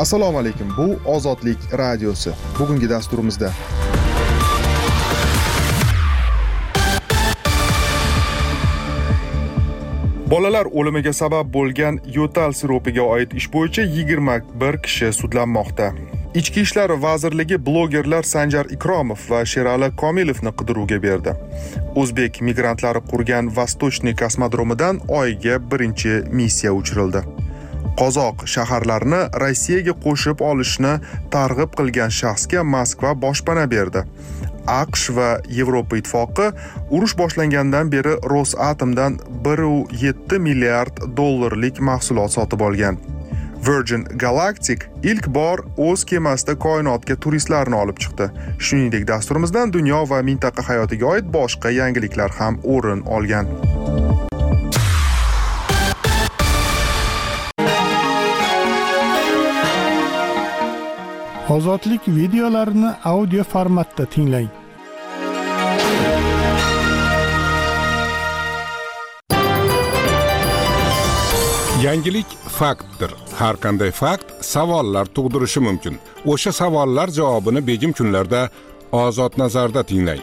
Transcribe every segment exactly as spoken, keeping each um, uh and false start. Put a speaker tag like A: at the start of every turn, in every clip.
A: Assalomu alaykum. Bu Ozodlik radiosi. Bugungi dasturimizda bolalar o'limiga sabab bo'lgan yo'tal siropiga oid ish bo'yicha yigirma bir kishi sudlanmoqda. Ichki ishlar vazirligi blogerlar Sanjar Ikromov va Sherali Komilovni qidiruvga berdi. O'zbek migrantlari qurgan Vostochniy kosmodromidan Oyga birinchi missiya uchirildi. Qozoq shaharlarini Rossiyaga qo'shib olishni targ'ib qilgan shaxsga Moskva boshpana berdi. AQSh va Yevropa ittifoqi urush boshlangandan beri Rosatomdan bir nuqta yetti milliard dollarlik mahsulot sotib olgan. Virgin Galactic ilk bor o'z kemasida koinotga turistlarni olib chiqdi. Shuningdek, dasturimizdan dunyo va mintaqa hayotiga oid boshqa yangiliklar ham o'rin olgan.
B: Ozodlik videolarini audio formatda tinglang.
C: Yangilik faktdir. Har qanday fakt savollar tug'dirishi mumkin. O'sha savollar javobini begim kunlarda Ozod nazarda tinglang.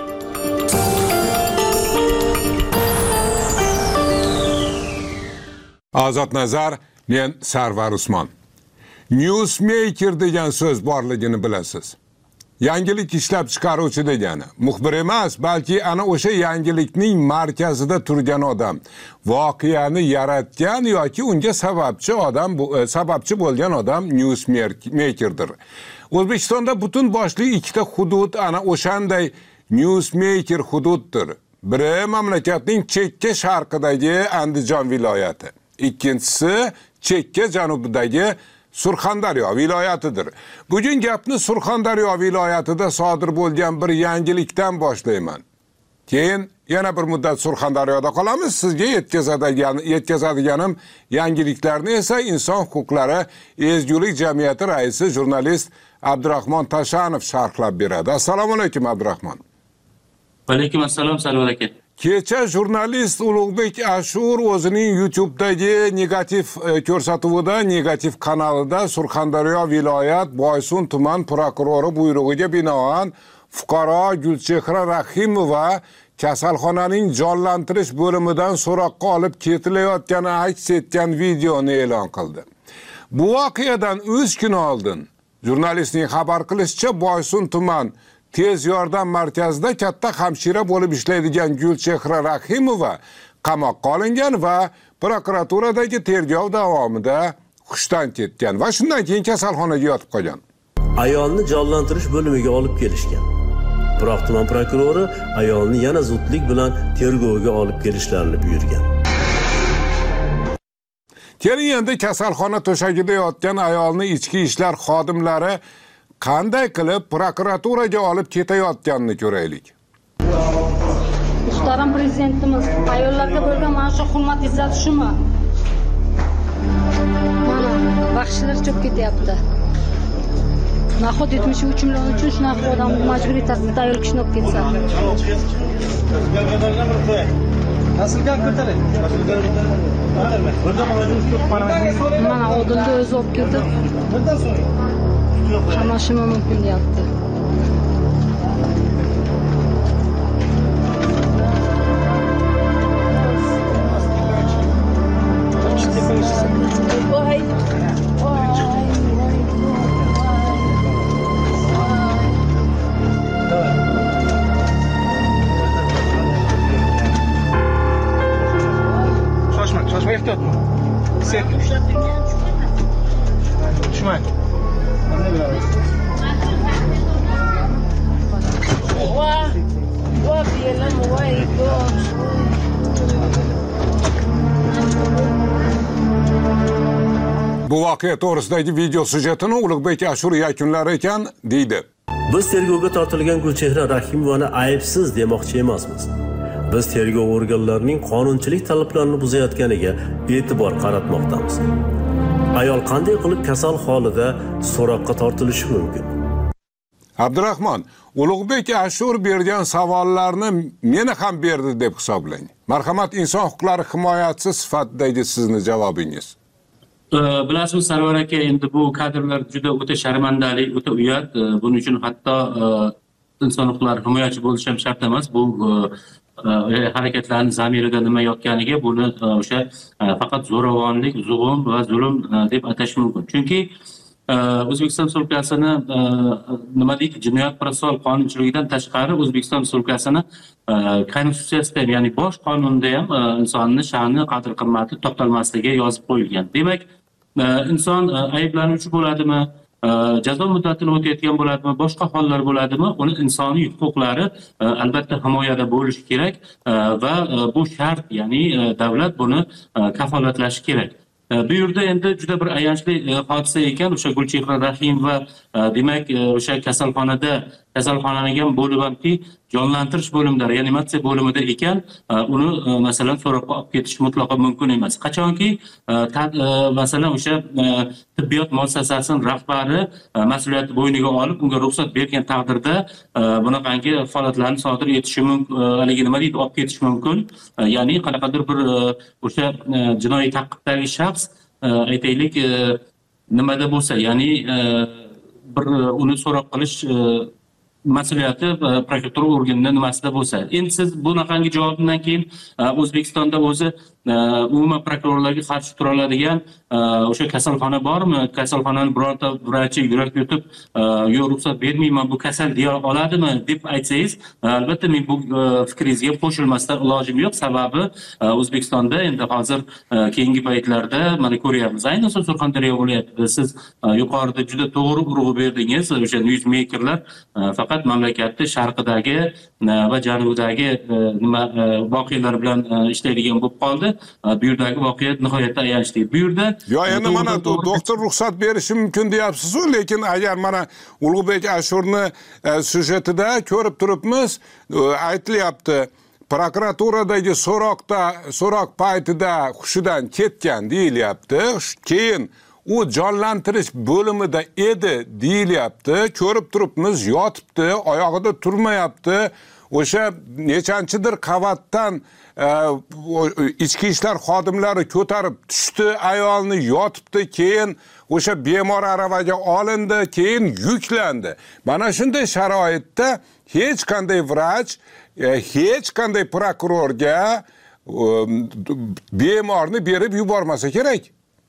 C: Ozod nazar, men Sarvar Usmon. Newsmaker degan so'z borligini bilasiz. Yangilik ishlab chiqaruvchi degani. Muxbir emas, balki ana o'sha yangilikning markazida turgan odam, voqeani yaratgan yoki unga sababchi odam, sababchi bo'lgan odam newsmakerdir. O'zbekistonda butun boshli ikkita hudud ana o'shanday newsmaker hududdir. Biri mamlakatning chekka sharqidagi Andijon viloyati, ikkinchisi chekka janubidagi Surxondaryo viloyatidir. Bugun gapni Surxondaryo viloyatida sodir bo'lgan bir yangilikdan boshlayman. Keyin yana bir muddat Surxondaryoda qolamiz. Sizga yetkazadigan yetkazadiganim yangiliklarni esa Inson huquqlari ezgulik jamiyati raisi jurnalist Abdurahmon Tashanov sharhlab beradi. Assalomu alaykum Abdurahmon.
D: Va alaykum assalom, salom aka.
C: Kecha jurnalist Ulug'bek Ashur o'zining YouTube'dagi negativ ko'rsatuvida, negativ kanalida Surxondaryo viloyat Boysun tuman prokurori buyrug'iga binoan fuqaro Gulchehra Rahimova kasalxonaning jonlantirish bo'limidan so'roqqa olib ketilayotgani aks etgan videoni e'lon qildi. Bu voqeadan uch kun oldin jurnalistning xabar qilishicha Boysun tuman tez yordam markazida katta hamshira bo'lib ishlaydigan Gulchehra Rahimova qamoqqa olingan va prokuraturadagi tergov davomida hushdan ketgan va shundan keyin kasalxonaga yotib qolgan.
E: Ayolni jonlantirish bo'limiga olib kelishgan. Biroq tuman prokurori ayolni yana zudlik bilan tergovga olib kelishlarini buyurgan.
C: Keyin endi kasalxona to'shagida yotgan ayolni ichki ishlar xodimlari qanday qilib prokuraturaga olib ketayotganini ko'raylik.
F: Muhtaram prezidentimiz, ayollarga bo'lgan mana shu hurmat izzat shumi? Mana baxshilar cho'p ketyapti. Nahot yetmish uch million uchun shunaqa odamni majburiy tartibda ayol kishini olib ketsa. Naslga ko'taring. Mana Odilni o'zi olib ketib qamashimi mumkin deyapti. Shoshma, shoshma ehtiyotmi? Sen. Tushmang.
C: Bu voqea to'g'risidagi video syujetini Ulug'bek Ashur yakunlar ekan deydi.
E: Biz tergovga tortilgan Gulchehra Rahimovani aybsiz demoqchi emasmiz. Biz tergov organlarining qonunchilik talablarini buzayotganiga e'tibor qaratmoqdamiz. Ayol qanday qilib kasal holida so'roqqa tortilishi mumkin?
C: Abdurahmon, Ulug'bek Ashur bergan savollarni meni ham berdi deb hisoblang. Marhamat, inson huquqlari himoyachisi sifatidagi sizni javobingiz.
D: Bilasizmi Sarvar aka, endi bu kadrlar juda o'ta sharmandali, o'ta uyat. Buning uchun hatto inson huquqlari himoyachi bo'lish ham shart emas. Bu harakatlarning zamirida nima yotganiga buni o'sha faqat zo'ravonlik, zug'um va zulm deb atash mumkin. Chunki O'zbekiston Respublikasini nima deydi, jinoyat protsessual qonunchiligidan tashqari O'zbekiston Respublikasini konstitutsiyasida, ya'ni bosh qonunda ham insonni sha'ni, qadr-qimmati to'xtalmasligi yozib qo'yilgan. Demak, inson ayblanuvchi bo'ladimi, jazo muddatini o'tayotgan bo'ladimi, boshqa hollar bo'ladimi, uni insoniy huquqlari albatta himoyada bo'lishi kerak va bu shart, ya'ni davlat buni kafolatlashi kerak. Bu yerda endi juda bir ayanchli hodisa ekan. O'sha Gulchehra Rahimova demak o'sha kasalxonada, kasalxonaning ham bo'lib hamki jonlantirish bo'limida, reanimatsiya bo'limida ekan, uni masalan so'roqqa olib ketish mutlaqo mumkin emas. Qachonki masalan o'sha tibbiyot muassasasining rahbari mas'uliyatni bo'yniga olib, unga ruxsat bergan taqdirda bunaqangi holatlarni sodir etishi mumkin, haligi nima deydi, olib ketish mumkin. Ya'ni qanaqadir bir o'sha jinoiy ta'qibdagi shaxs aytaylik nimada bo'lsa, ya'ni bir uni so'roq qilish mas'uliyati prokuratura organida nimasida bo'lsa. Endi siz bunaqangi javobdan keyin O'zbekistonda o'zi umuman prokurorlarga qarshi tura oladigan o'sha kasalxona bormi? Kasalxonani birorta vrachi yurak yutib, "Yo'q, ruxsat bermayman, bu kasal" deya oladimi deb aytsangiz, albatta men bu fikringizga qo'shilmasdan ilojim yo'q. Sababi O'zbekistonda endi hozir keyingi paytlarda mana ko'ryapmiz. Ayniqsa Surxondaryo viloyatida siz yuqorida juda to'g'ri urg'u berdingiz. O'sha newsmakerlar faqat mamlakatning sharqidagi va janubidagi nima voqealar bilan ishlaydigan bo'lib qoldi. Bu yerdagi voqea nihoyatda ayanchli. Bu yerda
C: yo endi mana doktor ruxsat berishi mumkin deyapsiz-ku, lekin agar mana Ulug'bek Ashurni syujetida ko'rib turibmiz, aytilyapti, prokuraturadagi so'roqda, so'roq paytida hushidan ketgan deyilyapti. Keyin u jonlantirish bo'limida edi deyilyapti. Ko'rib turibmiz, yotibdi, oyog'ida turmayapti. O'sha nechanchidir qavatdan ichki ishlar xodimlari ko'tarib tushdi, ayolni yotibdi, keyin o'sha bemor aravaga olindi, keyin yuklandi. Mana shunday sharoitda hech qanday vrach, hech qanday prokurorga bemorni berib yubormasa kerak.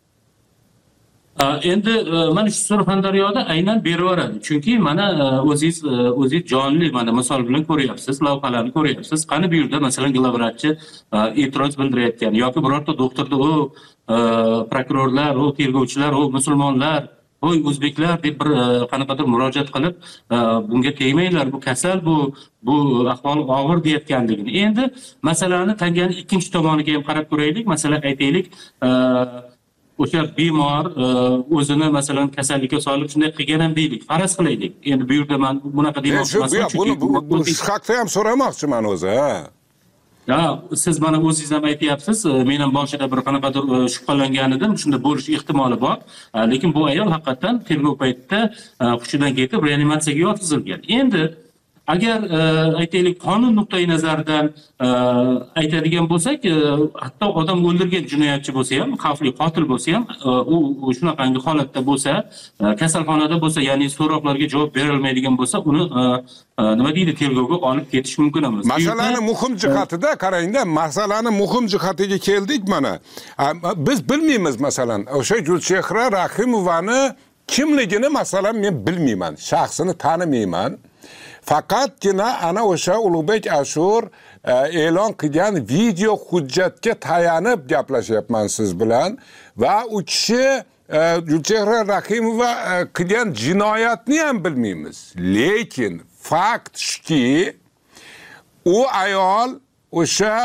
D: Endi mana shu Surxondaryoda aynan beraveradi. Chunki mana o'zingiz o'zingiz jonli mana misol bilan ko'ryapsiz, lavhalarni ko'ryapsiz. Qani bu yerda masalan glavratchi e'tiroz bildirayotgan yoki birorta doktorda u prokurorlar, u tergovchilar, u musulmonlar, voy o'zbeklar deb bir qanaqadir murojaat qilib, bunga tegmanglar, bu kasal, bu bu ahvol og'ir deyotganligini. Endi masalani tanganing ikkinchi tomoniga ham qarab ko'raylik. Masalan aytaylik, o'sha bemor o'zini masalan kasallikka solib shunday qilgan ham deylik, faraz qilaylik. Endi bu yerda men bunaqa demoqchi emasman.
C: Buni shu haqda ham so'ramoqchiman o'zi.
D: Ya, siz mana o'zingiz ham aytyapsiz, men ham boshida bir qanaqadir shubhalangan edim, shunda bo'lish ehtimoli bor. Lekin bu ayol haqiqatan tergov paytida hushidan ketib reanimatsiyaga yotqizilgan. Endi agar aytaylik qonun nuqtai nazaridan aytadigan bo'lsak, hatto odam o'ldirgan jinoyatchi bo'lsa ham, xavfli qotil bo'lsa ham, u shunaqangi holatda bo'lsa, kasalxonada bo'lsa, ya'ni so'roqlarga javob berilmaydigan bo'lsa, uni nima deydi, tergovga olib ketish mumkin emas.
C: Masalani muhim jihatida qarangda, masalani muhim jihatiga keldik mana. Biz bilmaymiz masalan, o'sha Gulchehra Rahimovani kimligini masalan men bilmayman, shaxsini tanimayman. Faqatgina ana o'sha Ulug'bek Ashur e'lon qilgan video hujjatga tayanib gaplashyapman siz bilan va u kishi Gulchehra Rahimova qilgan jinoyatni ham bilmaymiz. Lekin fakt shuki, u ayol o'sha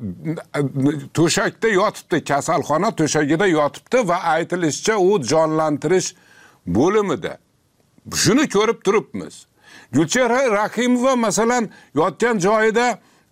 C: to'shakda yotibdi, kasalxona to'shagida yotibdi va aytilishicha u jonlantirish bo'limida. Shuni ko'rib turibmiz. Gulchehra Rahimova masalan yotgan joyida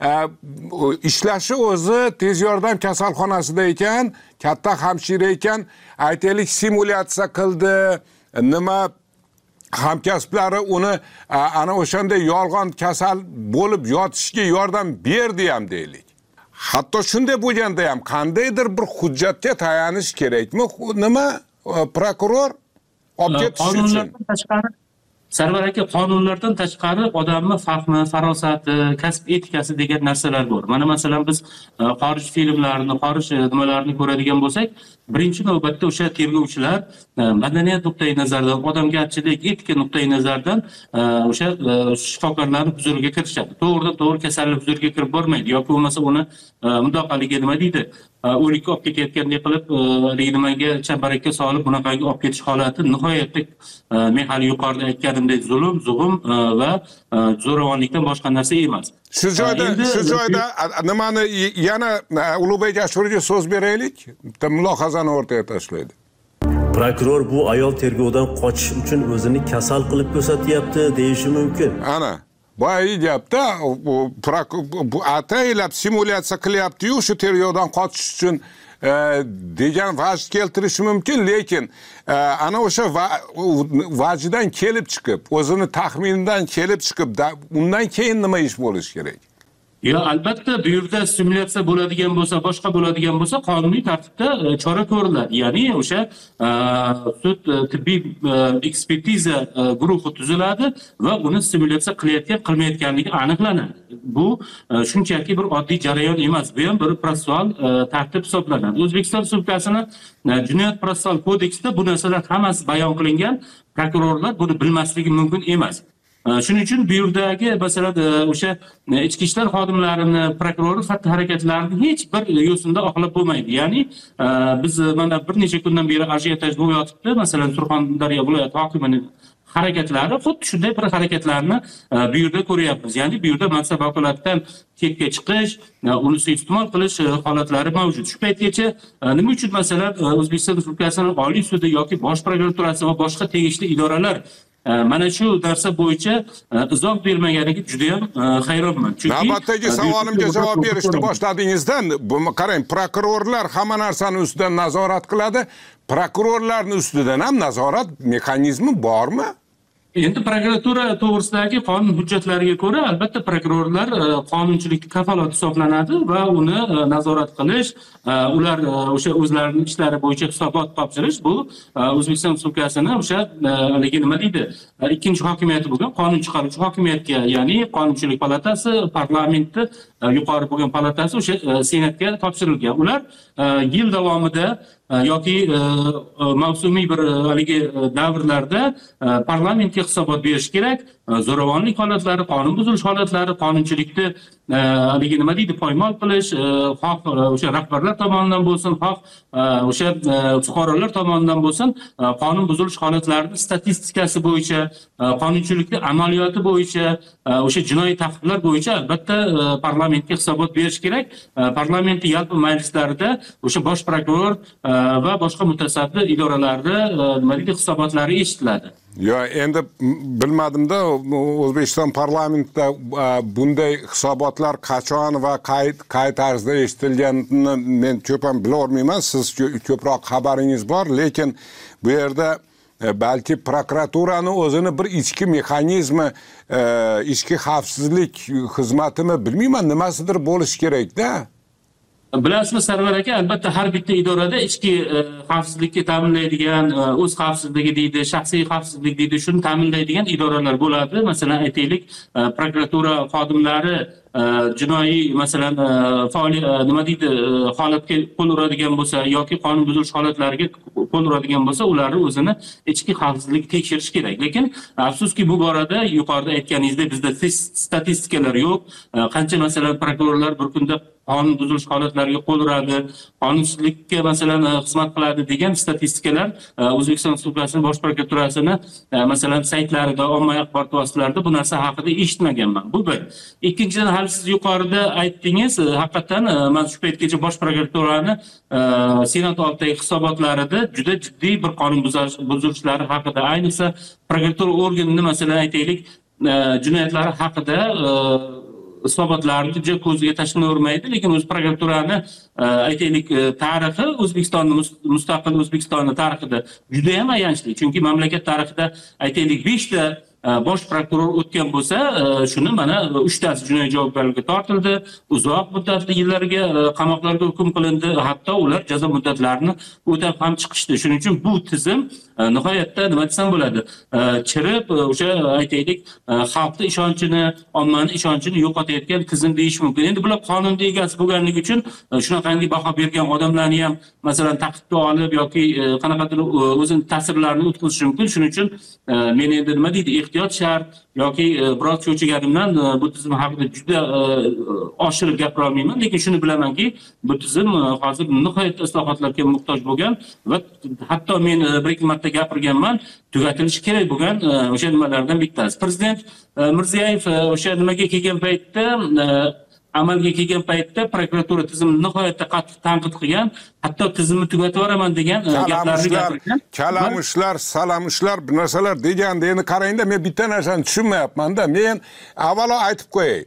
C: ishlashi o'zi tez yordam kasalxonasida ekan, katta hamshira ekan, aytaylik simulyatsiya qildi, nima hamkasblari uni ana o'shanda yolg'on kasal bo'lib yotishga yordam berdi ham deylik. hatto shunday bo'lganda ham qandaydir bir hujjatga tayanish kerakmi? Nima prokuror olib ketish uchun?
D: Qonunlardan tashqari Sarvar aka, qonunlardan tashqari odamni fahmi, farosati, kasb etikasi degan narsalar bor. Mana masalan biz xorij filmlarini, xorij nimalarni ko'radigan bo'lsak, birinchi navbatda o'sha tergovchilar madaniyat nuqtai nazaridan, odamgarchilik, etika nuqtai nazaridan o'sha shifokorlarning huzuriga kirishadi. To'g'ridan to'g'ri kasallik huzuriga kirib bormaydi yoki bo'lmasa uni mundaqaligi nima deydi? O'likka olib ketayotgandek qilib, nimaga chambarakka solib bunaqangi olib ketish holati nihoyatda men hali yuqorida aytganimdek zulm, zug'um va zo'ravonlikdan boshqa narsa emas.
C: Shu joyda, shu joyda nimani yana Ulug'bek Ashurga so'z beraylik. Bitta mulohazani o'rtaga tashlaydi.
E: Prokuror bu ayol tergovdan qochish uchun o'zini kasal qilib ko'rsatyapti deyishi mumkin.
C: Ana boya gapda bu ataylab simulyatsiya qilyapti-yu, shu tergovdan qochish uchun degan vaj keltirishi mumkin, lekin ana o'sha vajdan kelib chiqib, o'zini taxminidan kelib chiqib, undan keyin nima ish bo'lishi kerak?
D: Yo, albatta bu yerda simulyatsiya bo'ladigan bo'lsa, boshqa bo'ladigan bo'lsa, qonuniy tartibda chora ko'riladi. Ya'ni o'sha sud tibbiy ekspertiza guruhi tuziladi va uni simulyatsiya qilayotgan, qilmayotganligi aniqlanadi. Bu shunchaki bir oddiy jarayon emas, bu ham bir protsessual tartib hisoblanadi. O'zbekiston Respublikasining Jinoyat protsessual kodeksida bu narsalar hammasi bayon qilingan. Prokurorlar buni bilmasligi mumkin emas. Shuning uchun bu yerdagi masalan o'sha ichki ishlar xodimlarini, prokurorlar xatti harakatlarini hech bir yo'sinda oqlab bo'lmaydi. Ya'ni biz mana bir necha kundan beri ajiotaj bo'lib yotibdi. Masalan, Surxondaryo viloyat hokimining harakatlari xuddi shunday bir harakatlarni bu yerda ko'ryapmiz. Ya'ni bu yerda mansab vakolatdan chetga chiqish, uni suiiste'mol qilish holatlari mavjud. Shu paytgacha nima uchun masalan O'zbekiston Respublikasining Oliy sudi yoki Bosh prokuraturasi va boshqa tegishli idoralar mana shu narsa bo'yicha izoh bermaganiga juda ham hayronman.
C: Chunki navbatdagi savolimga javob berishni boshladingizdan, qarang, prokurorlar hamma narsani ustidan nazorat qiladi. Prokurorlarning ustidan ham nazorat mexanizmi bormi?
D: Endi prokuratura to'g'risidagi qonun hujjatlariga ko'ra, albatta prokurorlar qonunchilik kafolati hisoblanadi va uni nazorat qilish, ular o'sha o'zlarining ishlari bo'yicha hisobot topshirish bu O'zbekiston Respublikasining o'sha haligi nima deydi, ikkinchi hokimiyati bo'lgan qonun chiqaruvchi hokimiyatga, ya'ni Qonunchilik palatasi, parlamentni yuqori bo'lgan palatasi o'sha senatga topshirilgan. Ular yil davomida yoki mavsumiy bir haligi davrlarda parlamentga hisobot berish kerak. Zo'ravonlik holatlari, qonun buzilish holatlari, qonunchilikni haligi nima deydi, poymol qilish, xoh o'sha rahbarlar tomonidan bo'lsin, xoh o'sha fuqarolar tomonidan bo'lsin, qonun buzilish holatlarining statistikasi bo'yicha, qonunchilikni amaliyoti bo'yicha, o'sha jinoiy taqiqlar bo'yicha albatta parlamentga hisobot berish kerak. Parlamentning yalpi majlislarida o'sha bosh prokuror va boshqa mutasaddi idoralarni nima deydi, hisobotlari eshitiladi.
C: Yo, endi bilmadim-da, O'zbekiston parlamentida bunday hisobotlar qachon va qay qay tarzda eshitilganini men ko'p ham bila olmayman. Siz ko'proq xabaringiz bor, lekin bu yerda balki prokuraturani o'zini bir ichki mexanizmi, ichki xavfsizlik xizmatimi bilmayman, nimasidir bo'lishi kerak-da.
D: Bilasizmi Sarvar aka, albatta har bitta idorada ichki xavfsizlikni ta'minlaydigan, o'z xavfsizligi deydi, shaxsiy xavfsizlik deydi, shuni ta'minlaydigan idoralar bo'ladi. Masalan, aytaylik, prokuratura xodimlari jinoiy masalan faoliyat nima deydi, holatga qo'l uradigan bo'lsa yoki qonun buzilish holatlariga qo'l uradigan bo'lsa, ularni o'zini ichki xavfsizlik tekshirish kerak. Lekin afsuski bu borada yuqorida aytganingizdek bizda statistikalar yo'q. Qancha masalan prokurorlar bir kunda qonun buzilish holatlariga qo'l uradi, qonunchilikka masalan xizmat qiladi degan statistikalar O'zbekiston Respublikasining Bosh prokuraturasining masalan saytlarida, ommaviy axborot vositalarida bu narsa haqida eshitmaganman. Bu bir. Ikkinchidan, hali siz yuqorida aytdingiz, haqiqatan men shu paytgacha Bosh prokuraturani Senat oldidagi hisobotlarida juda jiddiy bir qonun buzilishlari haqida, ayniqsa prokuratura organining masalan aytaylik jinoyatlari haqida hisobotlarni juda ko'zga tashlanavermaydi, lekin o'z prokuraturani aytaylik tarixi O'zbekistonning mustaqil O'zbekistonning tarixida juda ham ayanchli. Chunki mamlakat tarixida aytaylik besh ta bosh prokuror o'tgan bo'lsa, shuni mana uchtasi jinoiy javobgarlikka tortildi, uzoq muddatli yillarga qamoqlarga hukm qilindi, hatto ular jazo muddatlarini o'tab ham chiqishdi. Shuning uchun bu tizim nihoyatda nima desam bo'ladi, chirib o'sha aytaylik xalqning ishonchini, ommaning ishonchini yo'qotayotgan tizim deyish mumkin. Endi bular qonunning egasi bo'lganligi uchun shunaqangi baho bergan odamlarni ham masalan taqibga olib yoki qanaqadir o'zini ta'sirlarini o'tkazishi mumkin. Shuning uchun men endi nima deydi, ehtiyot shart yoki biroz cho'chiganimdan bu tizim haqida juda oshirib gapira olmayman, lekin shuni bilamanki, bu tizim hozir nihoyatda islohotlarga muhtoj bo'lgan va hatto men bir ikki marta gapirganman, tugatilishi kerak bo'lgan o'sha nimalardan bittasi. Prezident Mirziyoyev o'sha nimaga kelgan paytda amalga kelgan paytda prokuratura tizimini nihoyatda qattiq tanqid qilgan, hatto tizimni tugatib yuboraman degan gaplarni gapirgan.
C: Kalamushlar, salamushlar, bir narsalar deganda endi qarangda, men bitta narsani tushunmayapman-da. Men avvalo aytib qo'yay.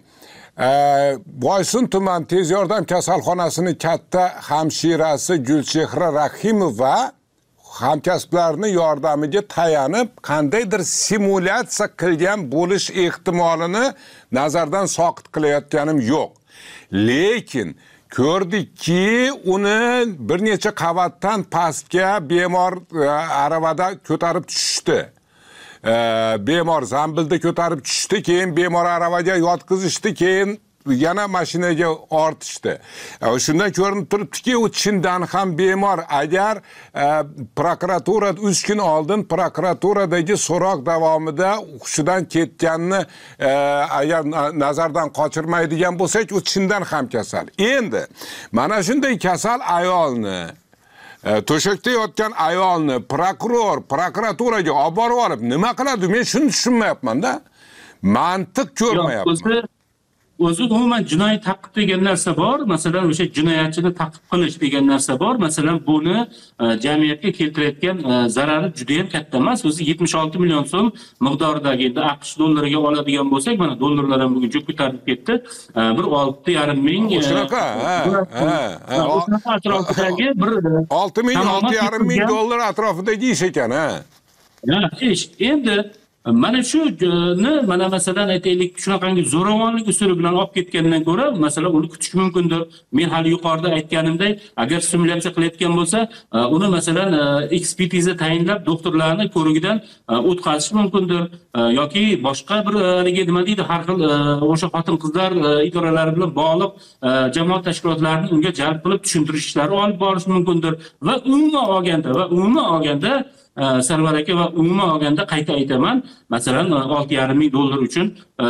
C: Boysun tuman tez yordam kasalxonasini katta hamshirasi Gulchehra Rahimova hamkasblarning yordamiga tayanib qandaydir simulyatsiya qilgan bo'lish ehtimolini nazardan soqit qilayotganim yo'q. Lekin ko'rdikki, uni bir necha qavatdan pastga bemor aravada ko'tarib tushdi. Bemor zambilda ko'tarib tushdi, keyin bemor aravaga yotqizishdi, keyin yana mashinaga ortishdi. Shundan ko'rinib turibdiki, u chindan ham bemor. Agar prokuratura uch kun oldin prokuraturadagi so'roq davomida hushidan ketganini agar nazardan qochirmaydigan bo'lsak, u chindan ham kasal. Endi mana shunday kasal ayolni, to'shakda yotgan ayolni prokuror prokuraturaga olib borib olib nima qiladi? Men shuni tushunmayapman-da. Mantiq ko'rmayapman.
D: O'zi umuman jinoiy ta'qib degan narsa bor. Masalan, o'sha jinoyatchini ta'qib qilish degan narsa bor. Masalan, buni jamiyatga keltirayotgan zarari juda ham katta emas. O'zi yetmish olti million so'm miqdoridagi, endi AQSh dollariga oladigan bo'lsak, mana dollarlar ham bugun juda ko'tarib ketdi. Bir olti yarim ming.
C: Shunaqa, ha, ha.
D: O'shaqa atrofidagi bir
C: olti ming, olti yarim ming dollar atrofidagi ish ekan, ha.
D: Ha, ish. Endi mana shuni mana masalan aytaylik, shunaqangi zo'ravonlik usuli bilan olib ketgandan ko'ra, masalan, uni kutish mumkindir. Men hali yuqorida aytganimdek, agar simulyatsiya qilayotgan bo'lsa, uni masalan ekspertiza tayinlab doktorlarning ko'rigidan o'tkazish mumkindir yoki boshqa bir nima deydi, har xil o'sha xotin-qizlar idoralari bilan bog'liq jamoat tashkilotlarini unga jalb qilib tushuntirish ishlari olib borish mumkindir va umuman olganda va umuman olganda Sarvar aka, va umuman olganda qayta aytaman, masalan olti yarim ming dollar uchun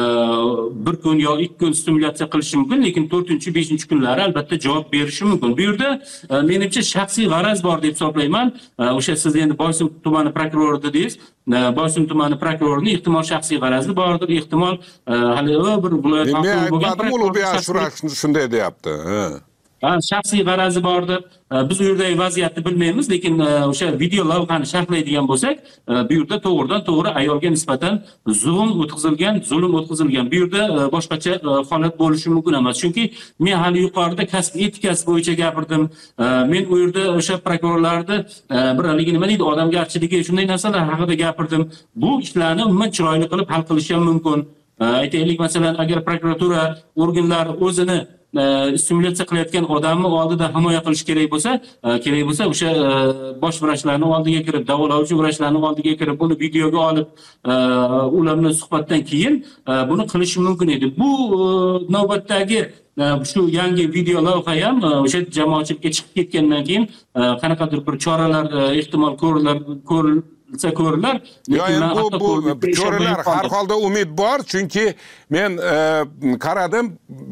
D: bir kun yo ikki kun stimulyatsiya qilishi mumkin, lekin to'rtinchi, beshinchi kunlari albatta javob berishi mumkin. Bu yerda menimcha shaxsiy g'araz bor deb hisoblayman. O'sha siz endi Boysun tumani prokurori dedingiz. Boysun tumani prokurorining ehtimol shaxsiy g'arazi bordir, ehtimol hali bir viloyat hokimi bo'lgan
C: shunday deyapti.
D: shaxsiy g'arazi bordir. Biz u yerdagi vaziyatni bilmaymiz, lekin o'sha video lavhani sharhlaydigan bo'lsak, bu yerda to'g'ridan to'g'ri ayolga nisbatan zulm o'tkazilgan, zulm o'tkazilgan. Bu yerda boshqacha holat bo'lishi mumkin emas. Chunki men hali yuqorida kasb etikasi bo'yicha gapirdim. Men u yerda o'sha prokurorlarni bir haligi nima deydi, odamgarchiligi, shunday narsalar haqida gapirdim. Bu ishlarni umuman chiroyli qilib hal qilish ham mumkin. Aytaylik, masalan, agar prokuratura organlari o'zini stimulyatsiya qilayotgan odamni oldida himoya qilish kerak bo'lsa, kerak bo'lsa o'sha bosh vrachlarning oldiga kirib, davolovchi vrachlarning oldiga kirib, buni videoga olib, ularni suhbatdan keyin buni qilish mumkin edi. Bu navbatdagi shu yangi video lavha ham o'sha jamoatchilikka chiqib ketgandan keyin qanaqadir bir choralar ehtimol ko'rilar ko'rilsa ko'rilar.
C: Yo'q, bu bu choralar har holda umid bor, chunki men qaradim,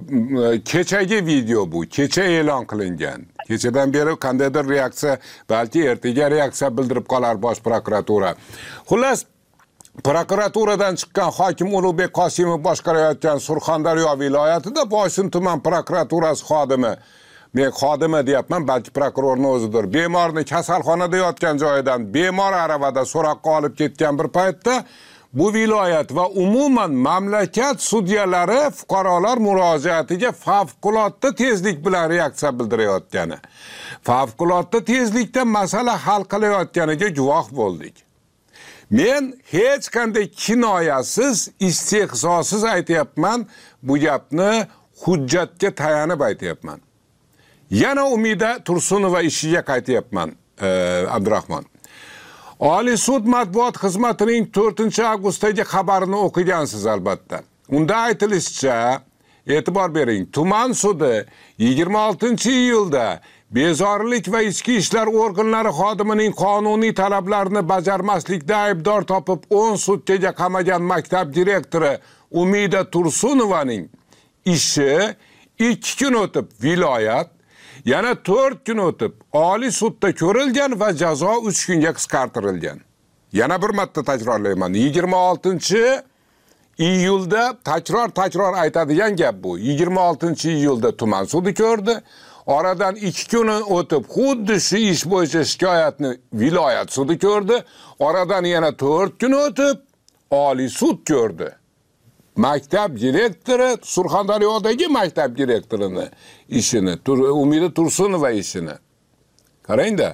C: kechagi video bu, kecha e'lon qilingan. Kechadan beri qandaydir reaksiya, balki ertaga reaksiya bildirib qolar bosh prokuratura. Xullas, prokuraturadan chiqqan hokim Ulug'bek Qosimov boshqarayotgan Surxondaryo viloyatida Boysun tuman prokuraturasi xodimi, men xodimi deyapman, balki prokurorning o'zidir, bemorni kasalxonada yotgan joyidan bemor aravada so'roqqa olib ketgan bir paytda bu viloyat va umuman mamlakat sudyalari fuqarolar murojaatiga favqulodda tezlik bilan reaksiya bildirayotgani, favqulodda tezlikda masala hal qilayotganiga guvoh bo'ldik. Men hech qanday kinoyasiz, istehzosiz aytyapman, bu gapni hujjatga tayanib aytyapman. Yana Umida Tursunova ishiga qaytyapman, e, Abdurahmon. Oliy sud matbuot xizmatining to'rtinchi avgustdagi xabarini o'qigansiz albatta. Unda aytilishicha, e'tibor bering, tuman sudi yigirma oltinchi iyulda bezorilik va ichki ishlar organlari xodimining qonuniy talablarini bajarmaslikda aybdor topib o'n sutkaga qamagan maktab direktori Umida Tursunovaning ishi ikki kun o'tib viloyat, yana to'rt kun o'tib Oliy sudda ko'rilgan va jazo uch kunga qisqartirilgan. Yana bir marta takrorlayman, yigirma oltinchi iyulda takror-takror aytadigan gap bu. yigirma oltinchi iyulda tuman sudi ko'rdi. Oradan ikki kun o'tib xuddi shu ish bo'yicha shikoyatni viloyat sudi ko'rdi. Oradan yana to'rt kun o'tib Oliy sud ko'rdi. Maktab direktori, Surxondaryodagi maktab direktorini ishini, Umida Tursunova ishini. Qarangda.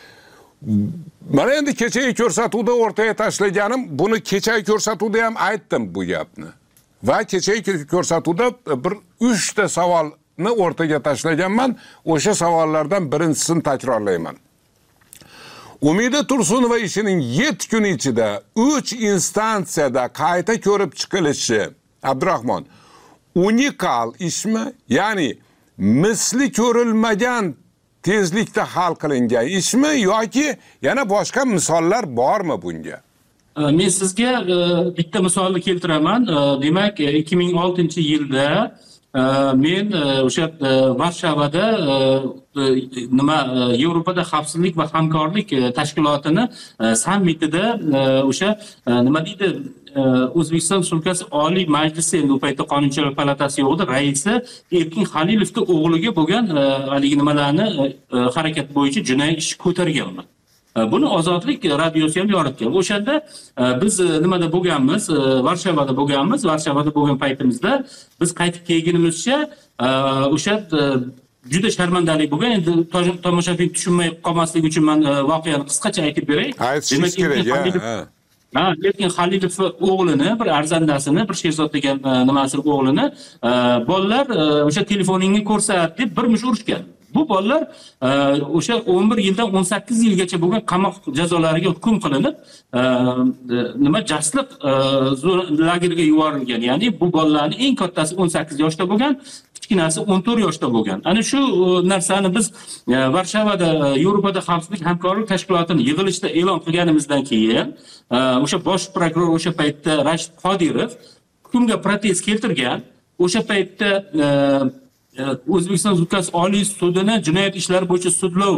C: Mana endi kechagi ko'rsatuvda o'rtaga tashlaganim, buni kechagi ko'rsatuvda ham aytdim bu gapni. Va kechagi ko'rsatuvda bir uch ta savolni o'rtaga tashlaganman. O'sha savollardan birinchisini takrorlayman. Umida Tursunova ishining yetti kun ichida uch instansiyada qayta ko'rib chiqilishi, Abdurahmon, unikal ishmi? Ya'ni misli ko'rilmagan tezlikda hal qilingan ishmi yoki yana boshqa misollar bormi bunga?
D: Men sizga bitta misolni keltiraman. Demak, ikki ming oltinchi yilda men o'sha Varshavada nima Yevropada xavfsizlik va hamkorlik tashkilotini sammitida o'sha nima deydi O'zbekiston Respublikasi Oliy Majlisi, endi u paytda Qonunchilar palatasi yo'q edi, raisi Erkin Halilovning o'g'liga bo'lgan haligi nimalarni harakat bo'yicha jinoiy ish ko'targanman. Buni Ozodlik radiosi ham yoritgan. O'shanda biz nimada bo'lganmiz? Varshavada bo'lganmiz. Varshavada bo'lgan paytimizda biz qaytib kelganimizcha o'sha juda sharmandalik bo'lgan. Endi tomoshabin tushunmay qolmasligi uchun men voqeani qisqacha aytib beray.
C: Aytishingiz kerak.
D: Ha, Erkin Halilov o'g'lini, bir arzandasini, bir Sherzod degan nimasi o'g'lini bolalar o'sha telefoningni ko'rsat deb bir mush urishgan. Bu bolalar o'sha o'n bir yildan o'n sakkiz yilgacha bo'lgan qamoq jazolariga hukm qilinib, nima jasliq lagerga yuborilgan. Ya'ni bu bolalarning eng kattasi o'n sakkiz yoshda bo'lgan, kichkinasi o'n to'rt yoshda bo'lgan. Ana shu narsani biz Varshavada Yevropada xavfsizlik hamkorlik tashkilotini yig'ilishda e'lon qilganimizdan keyin o'sha bosh prokuror o'sha paytda Rashid Qodirov hukmga protest keltirgan. O'sha paytda O'zbekiston Respublikasi Oliy sudini jinoyat ishlari bo'yicha sudlov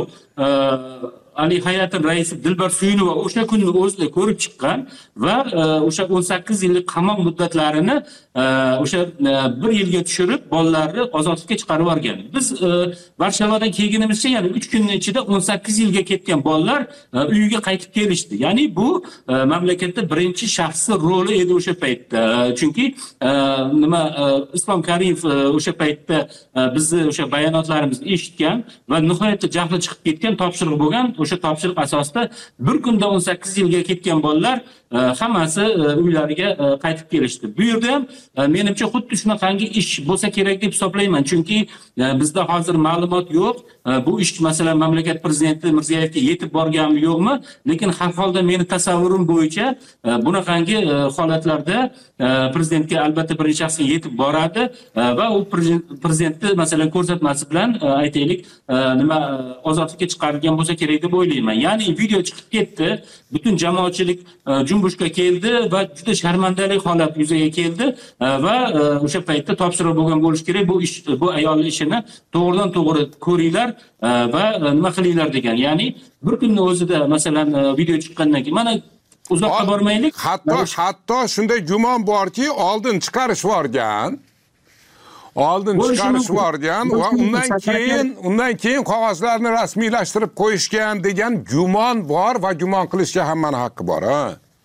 D: Ali Hayatin raisi Dilbar Suyunova o'sha kunni o'zida ko'rib chiqqan va o'sha o'n sakkiz yillik qamoq muddatlarini o'sha bir yilga tushirib bolalarni ozodlikka chiqarib yuborgan. Biz Varshavadan kelganimizcha, ya'ni uch kunning ichida o'n sakkiz yilga ketgan bolalar uyiga qaytib kelishdi. Ya'ni bu mamlakatda birinchi shaxsi roli edi o'sha paytda. Chunki nima Islom Karimov o'sha paytda bizni o'sha bayonotlarimizni eshitgan va nihoyatda jahli chiqib ketgan, topshiriq bo'lgan. O'sha topshiriq asosida bir kunda o'n sakkiz yilga ketgan bolalar hammasi uylariga qaytib kelishdi. Bu yerda ham menimcha xuddi shunaqangi ish bo'lsa kerak deb hisoblayman. Chunki bizda hozir ma'lumot yo'q. Bu ish masalan mamlakat prezidenti Mirziyoyevga yetib borganmi yo'qmi? Lekin har holda meni tasavvurim bo'yicha bunaqangi holatlarda prezidentga albatta birinchi shaxsga yetib boradi va u prezidentni masalan ko'rsatmasi bilan aytaylik nima ozodlikka chiqarilgan bo'lsa kerak deb o'ylayman. Ya'ni video chiqib ketdi, butun jamoatchilik jumbushga keldi va juda sharmandalik holat yuzaga keldi va o'sha paytda topshiriq bo'lgan bo'lish kerak. Bu ish, bu ayolning ishini to'g'ridan to'g'ri ko'ringlar va nima qilinglar degan. Ya'ni bir kunning o'zida masalan video chiqqandan keyin mana uzoqqa bormaylik.
C: Hatto hatto shunday gumon borki, oldin chiqarish borgan. Oldin chiqarish borgan va undan keyin undan keyin qog'ozlarni rasmiylashtirib qo'yishgan degan gumon bor va gumon qilishga hammaning haqqi bor, ha.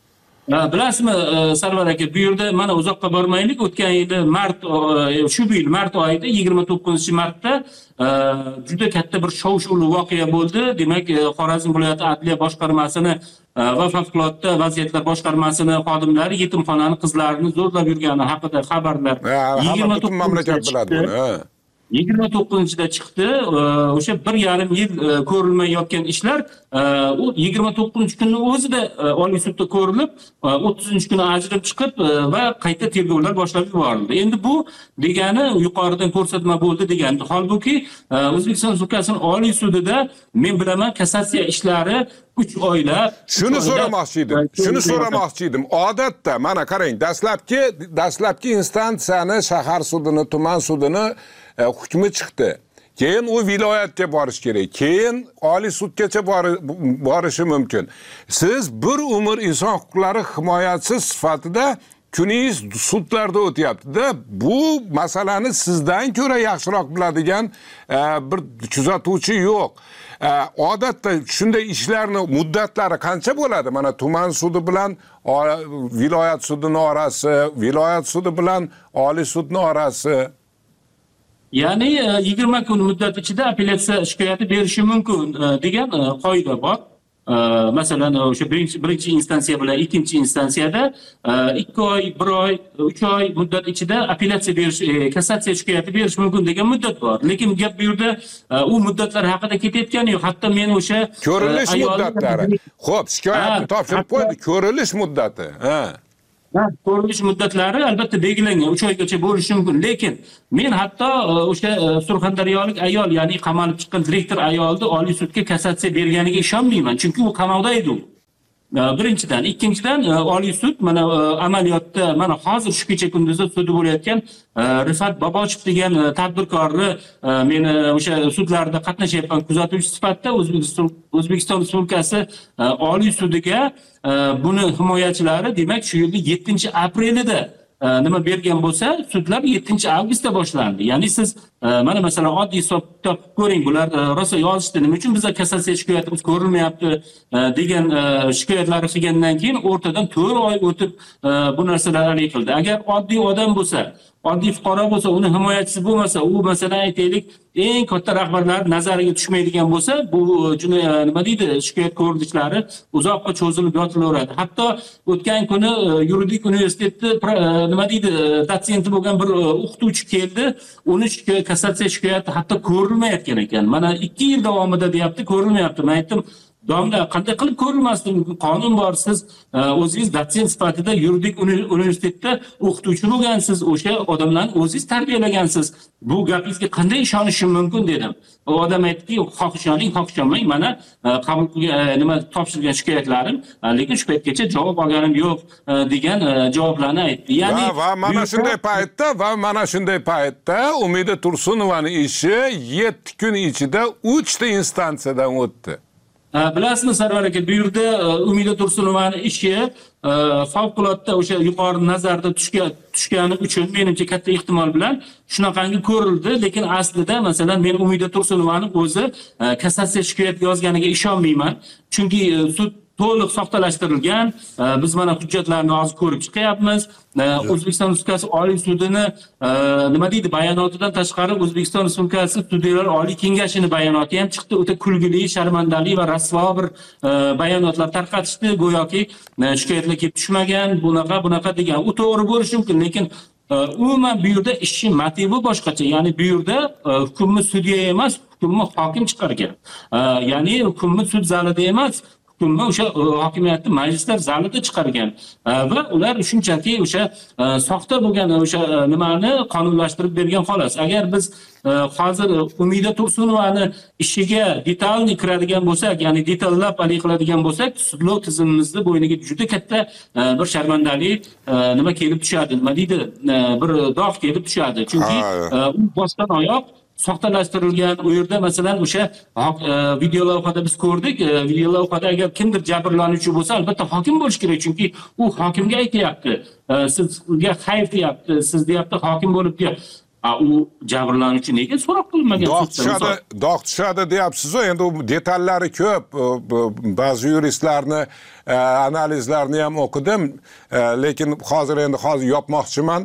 D: Bilasizmi Sarvar aka, bu yerda mana uzoqqa bormaylik. O'tgan yili mart, shu yil mart oyida yigirma to'qqizinchi martda juda katta bir shov-shuvli voqea bo'ldi. Demak, Xorazm viloyati adliya boshqarmasini va favqulodda vaziyatlar boshqarmasini xodimlari yetimxonani qizlarini zo'rlab yurgani haqida xabarlar
C: yigirma to'qqiz mamlakat biladi buni.
D: yigirma to'qqizinchida chiqdi. O'sha bir yarim yil ko'rilmay yotgan ishlar u yigirma to'qqizinchi kunni o'zida Oliy sudda ko'rilib, o'ttizinchi kuni ajrab chiqib va qayta tergovlar boshlab yuborildi. Endi bu degani yuqoridan ko'rsatma bo'ldi degani. Holbuki O'zbekiston Respublikasining Oliy sudida men bilaman kassatsiya ishlari uch oylab.
C: Shuni so'ramoqchi edim. Shuni so'ramoqchi edim. Odatda mana qarang, dastlabki dastlabki instansiyani shahar sudini, tuman sudini hukmi chiqdi. Keyin u viloyatga borish kerak. Keyin Oliy sudgacha borishi mumkin. Siz bir umr inson huquqlari himoyachisi sifatida kuningiz sudlarda o'tyapti-da. Bu masalani sizdan ko'ra yaxshiroq biladigan bir kuzatuvchi yo'q. Odatda shunday ishlarning muddatlari qancha bo'ladi? Mana tuman sudi bilan viloyat sudining orasi, viloyat sudi bilan Oliy sudning orasi.
D: Ya'ni yigirma kun muddat ichida apellyatsiya shikoyati berishi mumkin degan qoida bor. Masalan, o'sha birinchi birinchi instansiya bilan ikkinchi instansiyada ikki oy, bir oy, uch oy muddat ichida apellyatsiya berish, kassatsiya shikoyati berish mumkin degan muddat bor. Lekin gap bu yerda u muddatlar haqida ketayotgani yo'q. Hatto men o'sha
C: ko'rilish muddatlari. Xo'p, shikoyatni topshirib qo'ydi, ko'rilish muddati. Ha.
D: Ko'rilish muddatlari albatta belgilangan, uch oygacha bo'lishi mumkin. Lekin men hatto o'sha surxondaryolik ayol, ya'ni qamalib chiqqan direktor ayolni Oliy sudga kassatsiya berganiga ishonmayman, chunki u qamoqda edi. Birinchidan, ikkinchidan Oliy sud mana amaliyotda mana hozir shu kecha kunduzda sudi bo'layotgan Rifat Bobochev degan tadbirkorni men o'sha sudlarda qatnashyapman kuzatuvchi sifatida O'zbekiston O'zbekiston Respublikasi Oliy sudiga buni himoyachilari demak shu yilning yettinchi aprelida nima bergan bo'lsa, sudlar yettinchi avgustda boshlandi. Ya'ni siz mana masalan oddiy hisobda ko'ring, bular rosa yozishdi, nima uchun bizga kassatsiya shikoyatimiz ko'rilmayapti degan shikoyatlari qilgandan keyin o'rtadan to'rt oy o'tib bu narsalar hal etildi. Agar oddiy odam bo'lsa, oddiy fuqaro bo'lsa, uni himoyachisi bo'lmasa, u masalan aytaylik eng katta rahbarlar nazariga tushmaydigan bo'lsa, bu nima deydi, shikoyat ko'rilishlari uzoqqa cho'zilib yotilaveradi. Hatto o'tgan kuni yuridik universitetda nima deydi, dotsenti bo'lgan bir o'qituvchi keldi, uni kassatsiya shikoyati hatto ko'rilmayotgan ekan. Mana ikki yil davomida deyapti, ko'rilmayapti. Men aytdim, domla, qanday qilib ko'rilmasdi? Qonun bor, siz o'zingiz dotsent sifatida yuridik universitetda o'qituvchi bo'lgansiz, o'sha odamlarni o'zingiz tarbiyalagansiz. Bu gapingizga qanday ishonishim mumkin dedim. U odam aytdiki, xohishoning, xohishomang, mana qabul qilgan nima topshirgan shikoyatlarim, lekin shu paytgacha javob olganim yo'q degan javoblarni aytdi. Ya'ni
C: va mana shunday paytda va mana shunday paytda Umida Tursunovaning ishi yetti kun ichida uch ta instansiyadan o'tdi.
D: Bilasizmi Sarvar aka, bu yerda Umida Tursunovaning ishi favqulodda o'sha yuqori nazarda tushgani uchun menimcha katta ehtimol bilan shunaqangi ko'rildi, lekin aslida masalan men Umida Tursunovaning o'zi kassatsiya shikoyat yozganiga ishonmayman. Chunki sud to'liq soxtalashtirilgan. Biz mana hujjatlarni hozir ko'rib chiqyapmiz. O'zbekiston Respublikasi Oliy sudini nima deydi, bayonotidan tashqari O'zbekiston Respublikasi Sudyalar Oliy kengashining bayonoti ham chiqdi. O'ta kulgili, sharmandali va rasvo bir bayonotlar tarqatishdi. Go'yoki shikoyatlar kelib tushmagan, bunaqa bunaqa degan. U to'g'ri bo'lishi mumkin, lekin umuman bu yerda ishchi motivi boshqacha. Ya'ni bu yerda hukmni sudya emas, hukmni hokim chiqargan. Ya'ni hukmni sud zalida emas, hukmni o'sha hokimiyatni majlislar zalida chiqargan va ular shunchaki o'sha soxta bo'lgan o'sha nimani qonunlashtirib bergan xolos. Agar biz hozir Umida Tursunovani ishiga detalni kiradigan bo'lsak, ya'ni detallab hal qiladigan bo'lsak, sudlov tizimimizda bo'yniga juda katta bir sharmandalik nima kelib tushadi, nima deydi, bir dog' kelib tushadi. Chunki u boshdan oyoq soxtalashtirilgan. U yerda masalan o'sha video lavhada biz ko'rdik, video lavhada agar kimdir jabrlanuvchi bo'lsa, albatta hokim bo'lish kerak, chunki u hokimga aytayapti, sizga xayf deyapti, siz deyapti hokim bo'lib deyapti. u jabrlanuvchi nega so'roq qilinmagan?
C: Dog' tushadi, dog' tushadi deyapsiz-ku, endi u detallari ko'p. Ba'zi yuristlarni analizlarini ham o'qidim, lekin hozir endi hozir yopmoqchiman.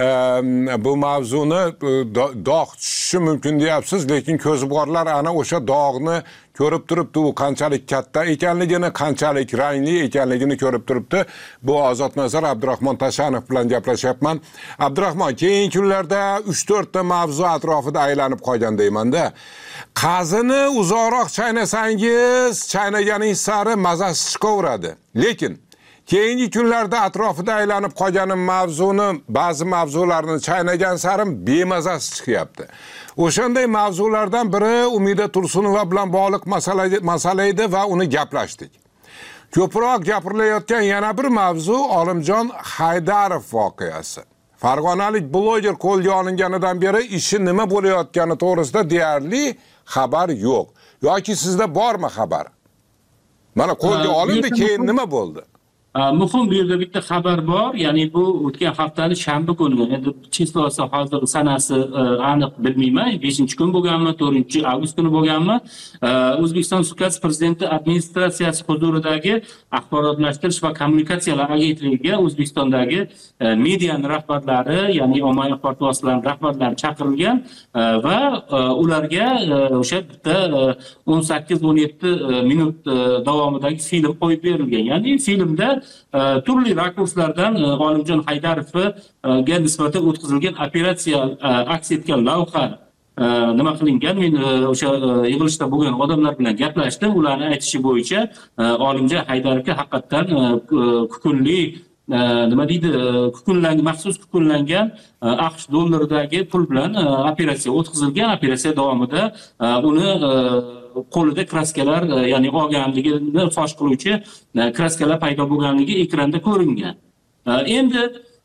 C: Bu mavzuni dog' tushishi mumkin deyapsiz, lekin ko'zi borlar ana o'sha dog'ni ko'rib turibdi, u qanchalik katta ekanligini, qanchalik rangli ekanligini ko'rib turibdi. Bu Ozodnazar Abdurahmon Tashanov bilan gaplashyapman. Abdurahmon, keyingi kunlarda uch to'rt ta mavzu atrofida aylanib qolgan deyman-da. Qazini uzoqroq chaynasangiz, chaynaganingiz sari mazasi chiqaveradi. Lekin keyingi kunlarda atrofida aylanib qolganim mavzuni, ba'zi mavzularni chaynagan sari bemazasi chiqyapti. O'shanday mavzulardan biri Umida Tursunova bilan bog'liq masala edi va uni gaplashdik. Ko'proq gapirilayotgan yana bir mavzu Olimjon Haydarov voqeasi. Farg'onalik bloger qo'lga olinganidan beri ishi nima bo'layotgani to'g'risida deyarli xabar yo'q. Yoki sizda bormi xabar? Mana qo'lga olindi, keyin nima bo'ldi?
D: Muhim bu yerda bitta xabar bor, ya'ni bu o'tgan haftani shanba kuni, endi chislosi hozir sanasi aniq bilmayman, beshinchi kun bo'lganmi, to'rtinchi avgust kuni bo'lganmi, O'zbekiston Respublikasi Prezidenti administratsiyasi huzuridagi axborotlashtirish va kommunikatsiyalar agentligiga O'zbekistondagi media rahbarlari, ya'ni ommaviy axborot vositalarining rahbarlari chaqirilgan va ularga o'sha bitta o'n sakkiz o'n yetti minut davomidagi film qo'yib berilgan. Ya'ni filmda turli rakurslardan Olimjon Haydarovga nisbatan o'tkazilgan operatsiya aks etgan lavha nima qilingan. Men o'sha yig'ilishda bo'lgan odamlar bilan gaplashdim. Ularning aytishi bo'yicha Olimjon Haydarovga haqiqatan kukunli nima deydi, kukunlangan, maxsus kukunlangan AQSh dollaridagi pul bilan operatsiya o'tkazilgan. Operatsiya davomida uni qo'lida kraskalar, ya'ni olganligini fosh qiluvchi kraskalar paydo bo'lganligi ekranda ko'ringan. Endi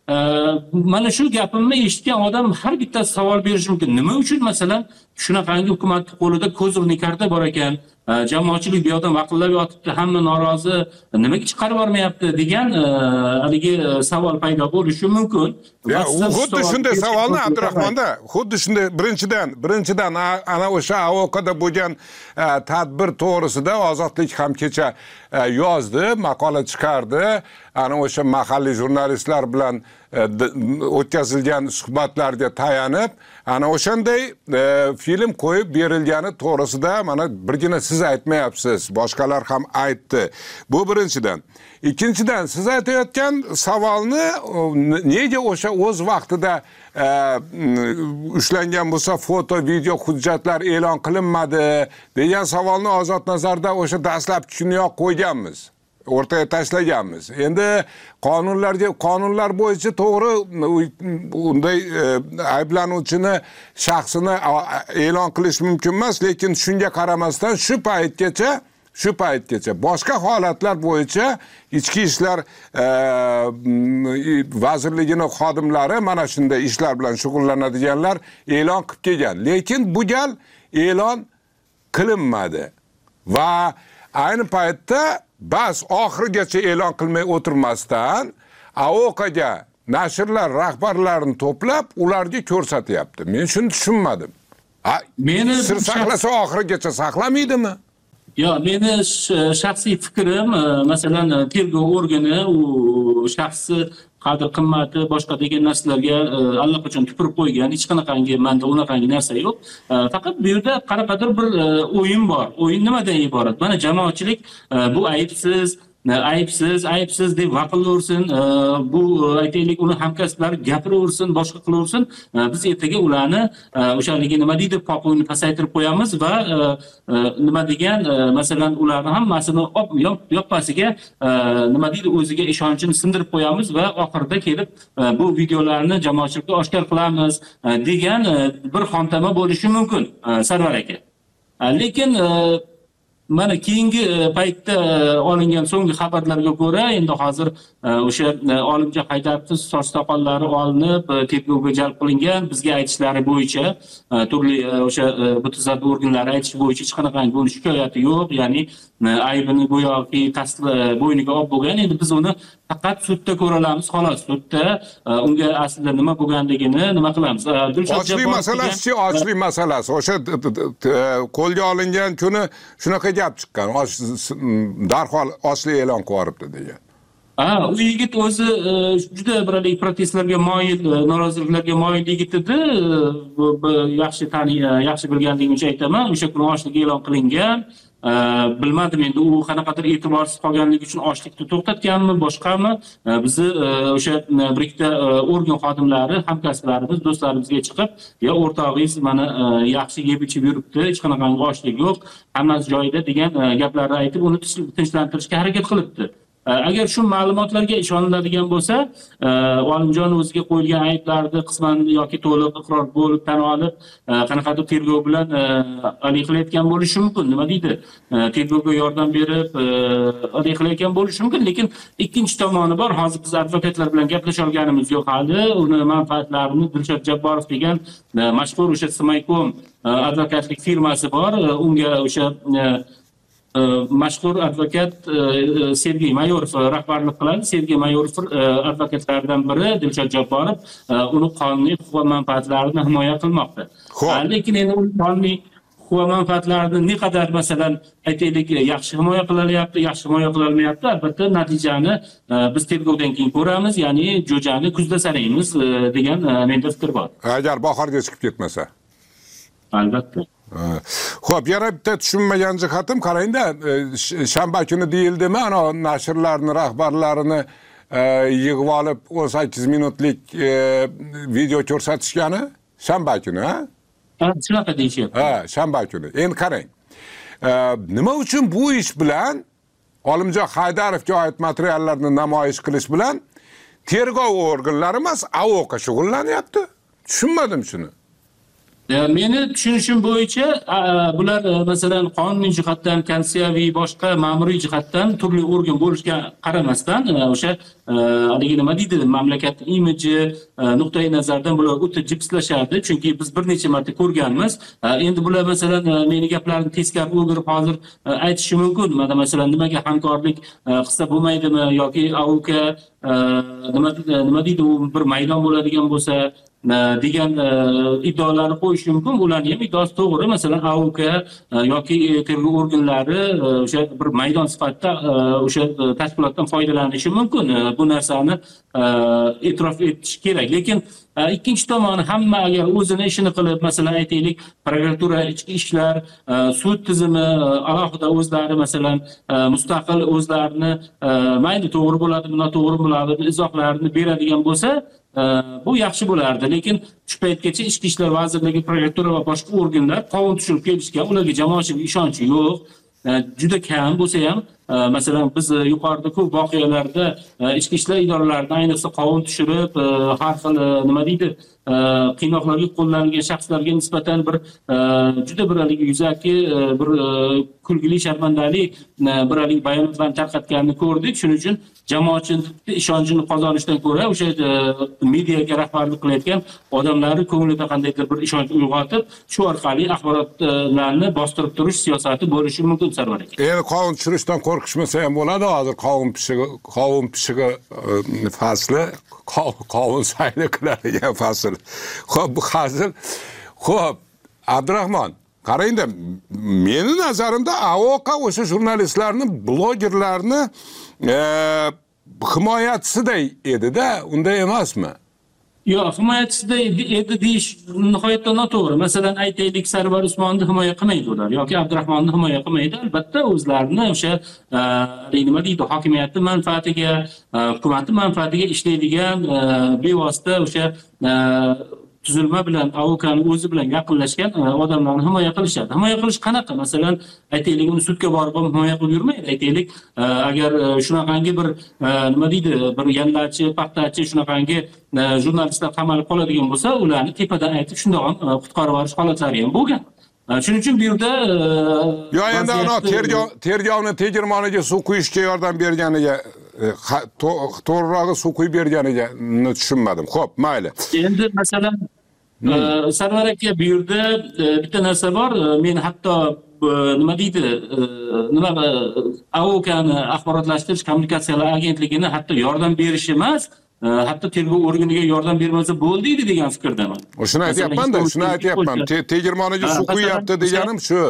D: mana shu gapimni eshitgan odam har bitta savol berishi mumkin. Nima uchun masalan shunaqangi hukumat qo'lida ko'zirni karta bor ekan, jamoatchilik bu yoqdan vaqillab yotibdi, hamma norozi, nimaga chiqarib bormayapti degan haligi savol paydo bo'lishi mumkin.
C: Xuddi shunday savolni Abdurahmonda, xuddi shunday birinchidan, birinchidan ana o'sha Avokada bo'lgan tadbir to'g'risida Ozodlik ham kecha yozdi, maqola chiqardi. Ana o'sha mahalliy jurnalistlar bilan o'tkazilgan suhbatlarga tayanib, ana o'shanday film qo'yib berilgani to'g'risida mana birgina siz aytmayapsiz, boshqalar ham aytdi. Bu birinchidan. Ikkinchidan, siz aytayotgan savolni nega o'sha o'z vaqtida ushlangan bo'lsa foto, video hujjatlar e'lon qilinmadi degan savolni Ozodnazarda o'sha dastlabki kuniyoq qo'yganmiz. O'rtaga tashlaganmiz. Endi qonunlarga, qonunlar bo'yicha to'g'ri unday ayblanuvchini shaxsini e'lon qilish mumkin emas, lekin shunga qaramasdan shu paytgacha shu paytgacha boshqa holatlar bo'yicha ichki ishlar vazirligining xodimlari mana shunday ishlar bilan shug'ullanadiganlar e'lon qilib kelgan. Lekin bu gal e'lon qilinmadi va ayni paytda bas oxirigacha e'lon qilmay o'tirmasdan Avokaga nashrlar rahbarlarini to'plab ularga ko'rsatyapti. Men shuni tushunmadim. Meni sir saqlasa oxirigacha saqlamaydimi?
D: Yo, meni shaxsiy fikrim, masalan, tergov organi u shaxsi qadr qimmati boshqa degan narsalarga allaqachon tupurib qo'ygan. Hech qanaqangi menda unaqangi narsa yo'q. Faqat bu yerda qanaqadir bir o'yin bor. O'yin nimadan iborat? Mana jamoatchilik bu aybsiz, aybsiz, aybsiz deb vaqillaversin, bu aytaylik uni hamkasblari gapiraversin, boshqa qilaversin. Biz ertaga ularni o'shaligi nima deydi, popuyni pasaytirib qo'yamiz va nima degan, masalan, ularni hammasini yoppasiga nima deydi, o'ziga ishonchini sindirib qo'yamiz va oxirida kelib bu videolarni jamoatchilikka oshkor qilamiz degan bir xontama bo'lishi mumkin, Sarvar aka. Lekin mana keyingi paytda olingan so'nggi xabarlarga ko'ra endi hozir o'sha Olimjon Haydarovning soch soqollari olinib tergovga jalb qilingan. Bizga aytishlari bo'yicha turli o'sha huquq organlari aytishi bo'yicha hech qanaqangi buni shikoyati yo'q, ya'ni aybini go'yoki tasdiq bo'yniga olib bo'lgan. Endi biz uni faqat sudda ko'ra olamiz, xolos. Sudda unga aslida nima bo'lganligini nima qilamiz.
C: Ochlik masalasi, ochlik masalasi. O'sha qo'lga olingan kuni shunaqa gap chiqqan. Darhol ochlik e'lon qilib yuboribdi degan.
D: Ha, u yigit o'zi juda biralik protestlarga moyil, noroziliklarga moyil yigit edi. Yaxshi tani, yaxshi bilganligim uchun aytaman. O'sha kuni ochlik e'lon qilingan. Bilmadim endi u qanaqadir e'tiborsiz qolganligi uchun ochlikni to'xtatganmi, boshqami? Bizni o'sha bir ikkita organ xodimlari, hamkasblarimiz, do'stlarimizga chiqib, "Ya o'rtog'ingiz mana yaxshi yeb ichib yuribdi, hech qanaqangi ochlik yo'q, hammasi joyida" degan gaplarni aytib, uni tinchlantirishga harakat qilibdi. Agar shu ma'lumotlarga ishoniladigan bo'lsa, Olimjon o'ziga qo'yilgan ayblarni qisman yoki to'liq iqror bo'lib, tan olib, qanaqadir tergov bilan hal qilayotgan bo'lishi mumkin. Nima deydi? Tergovga yordam berib, hal qilayotgan bo'lishi mumkin, lekin ikkinchi tomoni bor. Hozir biz advokatlar bilan gaplasha olganimiz yo'q hali. Uni manfaatlarini Dilshod Jabborov degan mashhur o'sha Smaykom advokatlik firmasi bor. Unga o'sha mashhur advokat Sergey Mayorov rahbarlik qiladi. Sergey Mayorov advokatlardan biri Dilshod Jabborov uni qonuniy huquq va manfaatlarini himoya qilmoqda. Lekin endi u qonuniy huquq va manfaatlarini ne qadar masalan aytaylik yaxshi himoya qilyapti, yaxshi himoya qilolmayapti, albatta natijani biz tergovdan keyin ko'ramiz, ya'ni jo'jani kuzda sanaymiz degan menda fikr bor.
C: Agar bahorga chiqib ketmasa.
D: Albatta.
C: Xo'p, yana bitta tushunmagan jihatim qarangda, shanba kuni deyildimi, ana nashrlarning rahbarlarini yig'ib olib o'n sakkiz minutlik video ko'rsatishgani shanba kuni, ha?
D: Ha, shunaqa deyishyapti.
C: Ha, shanba kuni. Endi qarang. Nima uchun bu ish bilan Olimjon Haydarovga oid materiallarni namoyish qilish bilan tergov organlari emas, A O K shug'ullanyapti? Tushunmadim shuni.
D: Meni tushunishim bo'yicha bular masalan qonuniy jihatdan, konstitutsiyaviy, boshqa ma'muriy jihatdan turli organ bo'lishiga qaramasdan o'sha haligi nima deydi, mamlakat imiji nuqtai nazardan bular o'ta jipslashadi, chunki biz bir necha marta ko'rganmiz. Endi bular masalan meni gaplarimni teskari o'girib hozir aytishi mumkin. Mana masalan nimaga hamkorlik qilsa bo'lmaydimi yoki A O K nima nima deydi, u bir maydon bo'ladigan bo'lsa degan iddaolarni qo'yish mumkin. Ularning ham iddaosi to'g'ri. Masalan, A O K yoki tergov organlari o'sha bir maydon sifatida o'sha tashkilotdan foydalanishi mumkin. Bu narsani e'tirof etish kerak. Lekin ikkinchi tomoni hamma agar o'zini ishini qilib, masalan aytaylik, prokuratura, ichki ishlar, sud tizimi alohida o'zlari masalan mustaqil o'zlarini mayli to'g'ri bo'ladimi, noto'g'ri bo'ladimi izohlarini beradigan bo'lsa, bu yaxshi bo'lardi. Lekin shu paytgacha Ichki ishlar vazirligi, prokuratura va boshqa organlar qonun tushirib kelishga ularga jamoatchilik ishonchi yo'q. Juda kam bo'lsa ham, masalan biz yuqorida ko'p voqealarda ichki ishlar idoralaridan ayniqsa qonun tushirib, har xil nima deydi, qiynoqlarga qo'llanilgan shaxslarga nisbatan bir juda bir yuzaki bir kulgili, sharmandali bir bayonotlarni tarqatganini ko'rdik. Shuning uchun jamoatchilik ishonchini qozonishdan ko'ra o'sha mediaga rahbarlik qilayotgan odamlarning ko'nglida qandaydir bir ishonch uyg'otib, shu orqali axborotlarni bostirib turish siyosati bo'lishi mumkin, Sarvar aka.
C: Endi qonun tushirishdan qo'rqishmasa ham bo'ladi. Hozir qovun pishig'i, qovun pishig'i fasli, qovun sayli qiladigan fasl. Xo'p, bu hozir xo'p, Abdurahmon, qarangda, meni nazarimda A O K o'sha jurnalistlarni, blogerlarni himoyachisiday edi-da, unday emasmi?
D: Yo'q, himoyachisi edi deyish nihoyatda noto'g'ri. Masalan, aytaylik, Sarvar Usmonni himoya qilmaydi ular yoki Abdurahmonni himoya qilmaydi. Albatta, o'zlarini o'sha nima deydi, hokimiyatning manfaatiga, hukumatning manfaatiga ishlaydigan bevosita o'sha tuzilma bilan, A O K'ning o'zi bilan yaqinlashgan odamlarni himoya qilishadi. Himoya qilish qanaqa? Masalan, aytaylik, uni sudga borib himoya qilib yurmaydi. Aytaylik, agar shunaqangi bir nima deydi, bir yanlachi, paxtachi shunaqangi jurnalistlar qamalib qoladigan bo'lsa, ularni tepadan aytib shundoq qutqarib olish holatlari ham bo'lgan. Shuning uchun bu yerda
C: yo endi ana tergov tergovni tegirmoniga suv quyishga yordam berganiga to'g'rirog'i suv quyib berganiga tushunmadim. Xo'p, mayli.
D: Endi masalan Sarvar aka bu yerda bitta narsa bor. Men hatto nima deydi, nima A O K'ni axborotlashtirish kommunikatsiyalar agentligini hatto yordam berish emas, hatto tergov organiga yordam bermasa bo'ldi degan fikrdaman.
C: Shuni aytyapman-da, shuni aytyapman. Tegirmoniga suv quyapti deganim shu.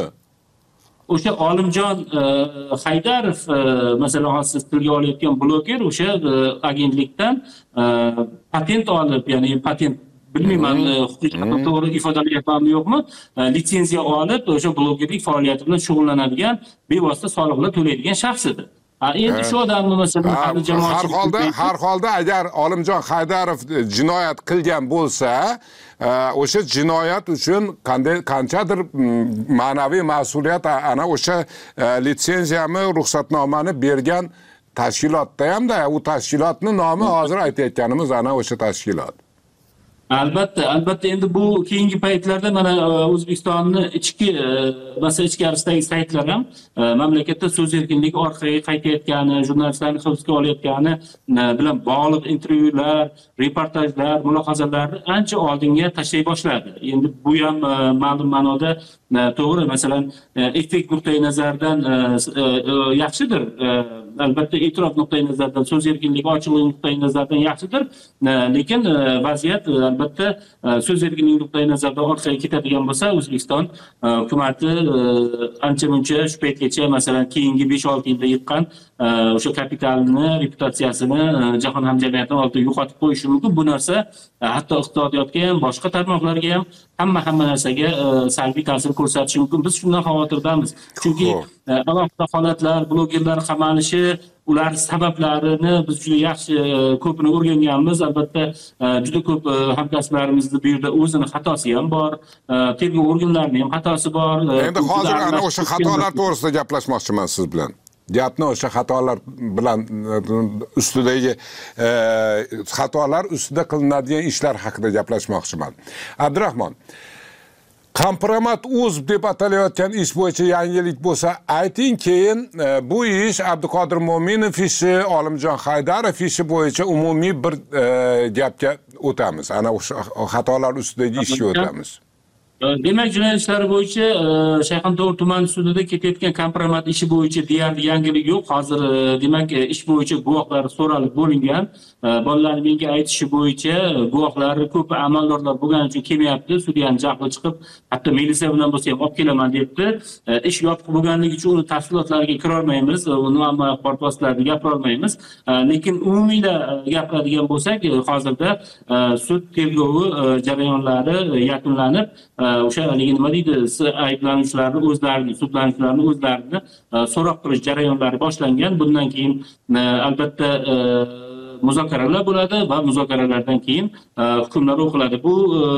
D: O'sha Olimjon Haydarov masalan hozir tilga olayotgan bloger o'sha agentlikdan patent olib, ya'ni patent bilmayman huquqni to'g'ri ifodalayapmanmi yo'qmi, litsenziya olib o'sha blogerlik faoliyati bilan shug'ullanadigan bevosita soliqlar to'laydigan shaxs edi. Endi shu odamni masalan
C: har holda har holda agar Olimjon Haydarov jinoyat qilgan bo'lsa, o'sha jinoyat uchun qanday qanchadir ma'naviy mas'uliyat ana o'sha litsenziyami, ruxsatnomani bergan tashkilotda hamda u tashkilotning nomi hozir aytayotganimiz ana o'sha tashkilot.
D: Albatta, albatta endi bu keyingi paytlarda mana O'zbekistonning ichki masalan ichkarisidagi saytlar ham mamlakatda so'z erkinligi orqaga qaytayotgani, jurnalistlarni hibsga olayotgani bilan bog'liq intervyular, reportajlar, mulohazalarni ancha oldinga tashlay boshladi. Endi bu ham ma'lum ma'noda to'g'ri, masalan effekt nuqtai nazaridan yaxshidir. Albatta e'tirof nuqtai nazaridan, so'z erkinligi, ochiqlik nuqtai nazaridan yaxshidir, lekin vaziyat albatta so'z erkinligi nuqtai nazaridan orqaga ketadigan bo'lsa, O'zbekiston hukumati ancha muncha shu paytgacha masalan keyingi besh olti yilda yiqqan o'sha kapitalni, reputatsiyasini jahon hamjamiyati oldida yo'qotib qo'yishi mumkin. Bu narsa hatto iqtisodiyotga ham, boshqa tarmoqlarga ham, hamma hamma narsaga salbiy ta'sir ko'rsatishi mumkin. Biz shundan xavotirdamiz. Chunki alohida holatlar, blogerlar qamalishi, ular sabablarini biz juda yaxshi ko'pini o'rganganmiz. Albatta juda ko'p hamkasblarimizni bu yerda o'zini xatosi ham bor, tergov organlarining ham xatosi bor.
C: Endi hozir ana o'sha xatolar to'g'risida gaplashmoqchiman siz bilan. Gapni o'sha xatolar bilan ustidagi xatolar ustida qilinadigan ishlar haqida gaplashmoqchiman. Abdurahmon, Kompromat.uz deb atalayotgan ish bo'yicha yangilik bo'lsa ayting, keyin bu ish Abduqodir Mo'minov ishi, Olimjon Haydarov ishi bo'yicha umumiy bir gapga o'tamiz. Ana o'sha xatolar ustidagi ishga o'tamiz.
D: Demak, jinoyat ishlari bo'yicha Shayxontohur tuman sudida ketayotgan kompromat ishi bo'yicha deyarli yangilik yo'q. Hozir demak ish bo'yicha guvohlar so'ralib bo'lingan. Bolalarning menga aytishi bo'yicha guvohlari ko'p amaldorlar bo'lgani uchun kelmayapti. Sudyaning jahli chiqib, hatto militsiya bilan bo'lsa ham olib kelaman debdi. Ish yopiq bo'lganligi uchun uni tafsilotlariga kira olmaymiz, uni hamma axborot vositalarini gapira olmaymiz. Lekin umumiyda gapiradigan bo'lsak, hozirda sud tergovi jarayonlari yakunlanib, o'sha haligi nima deydi, ayblanuvchilarni o'zlarini, sudlanuvchilarni o'zlarini so'roq qilish jarayonlari boshlangan. Bundan keyin albatta muzokaralar bo'ladi va muzokaralardan keyin hukmlar o'qiladi. Bu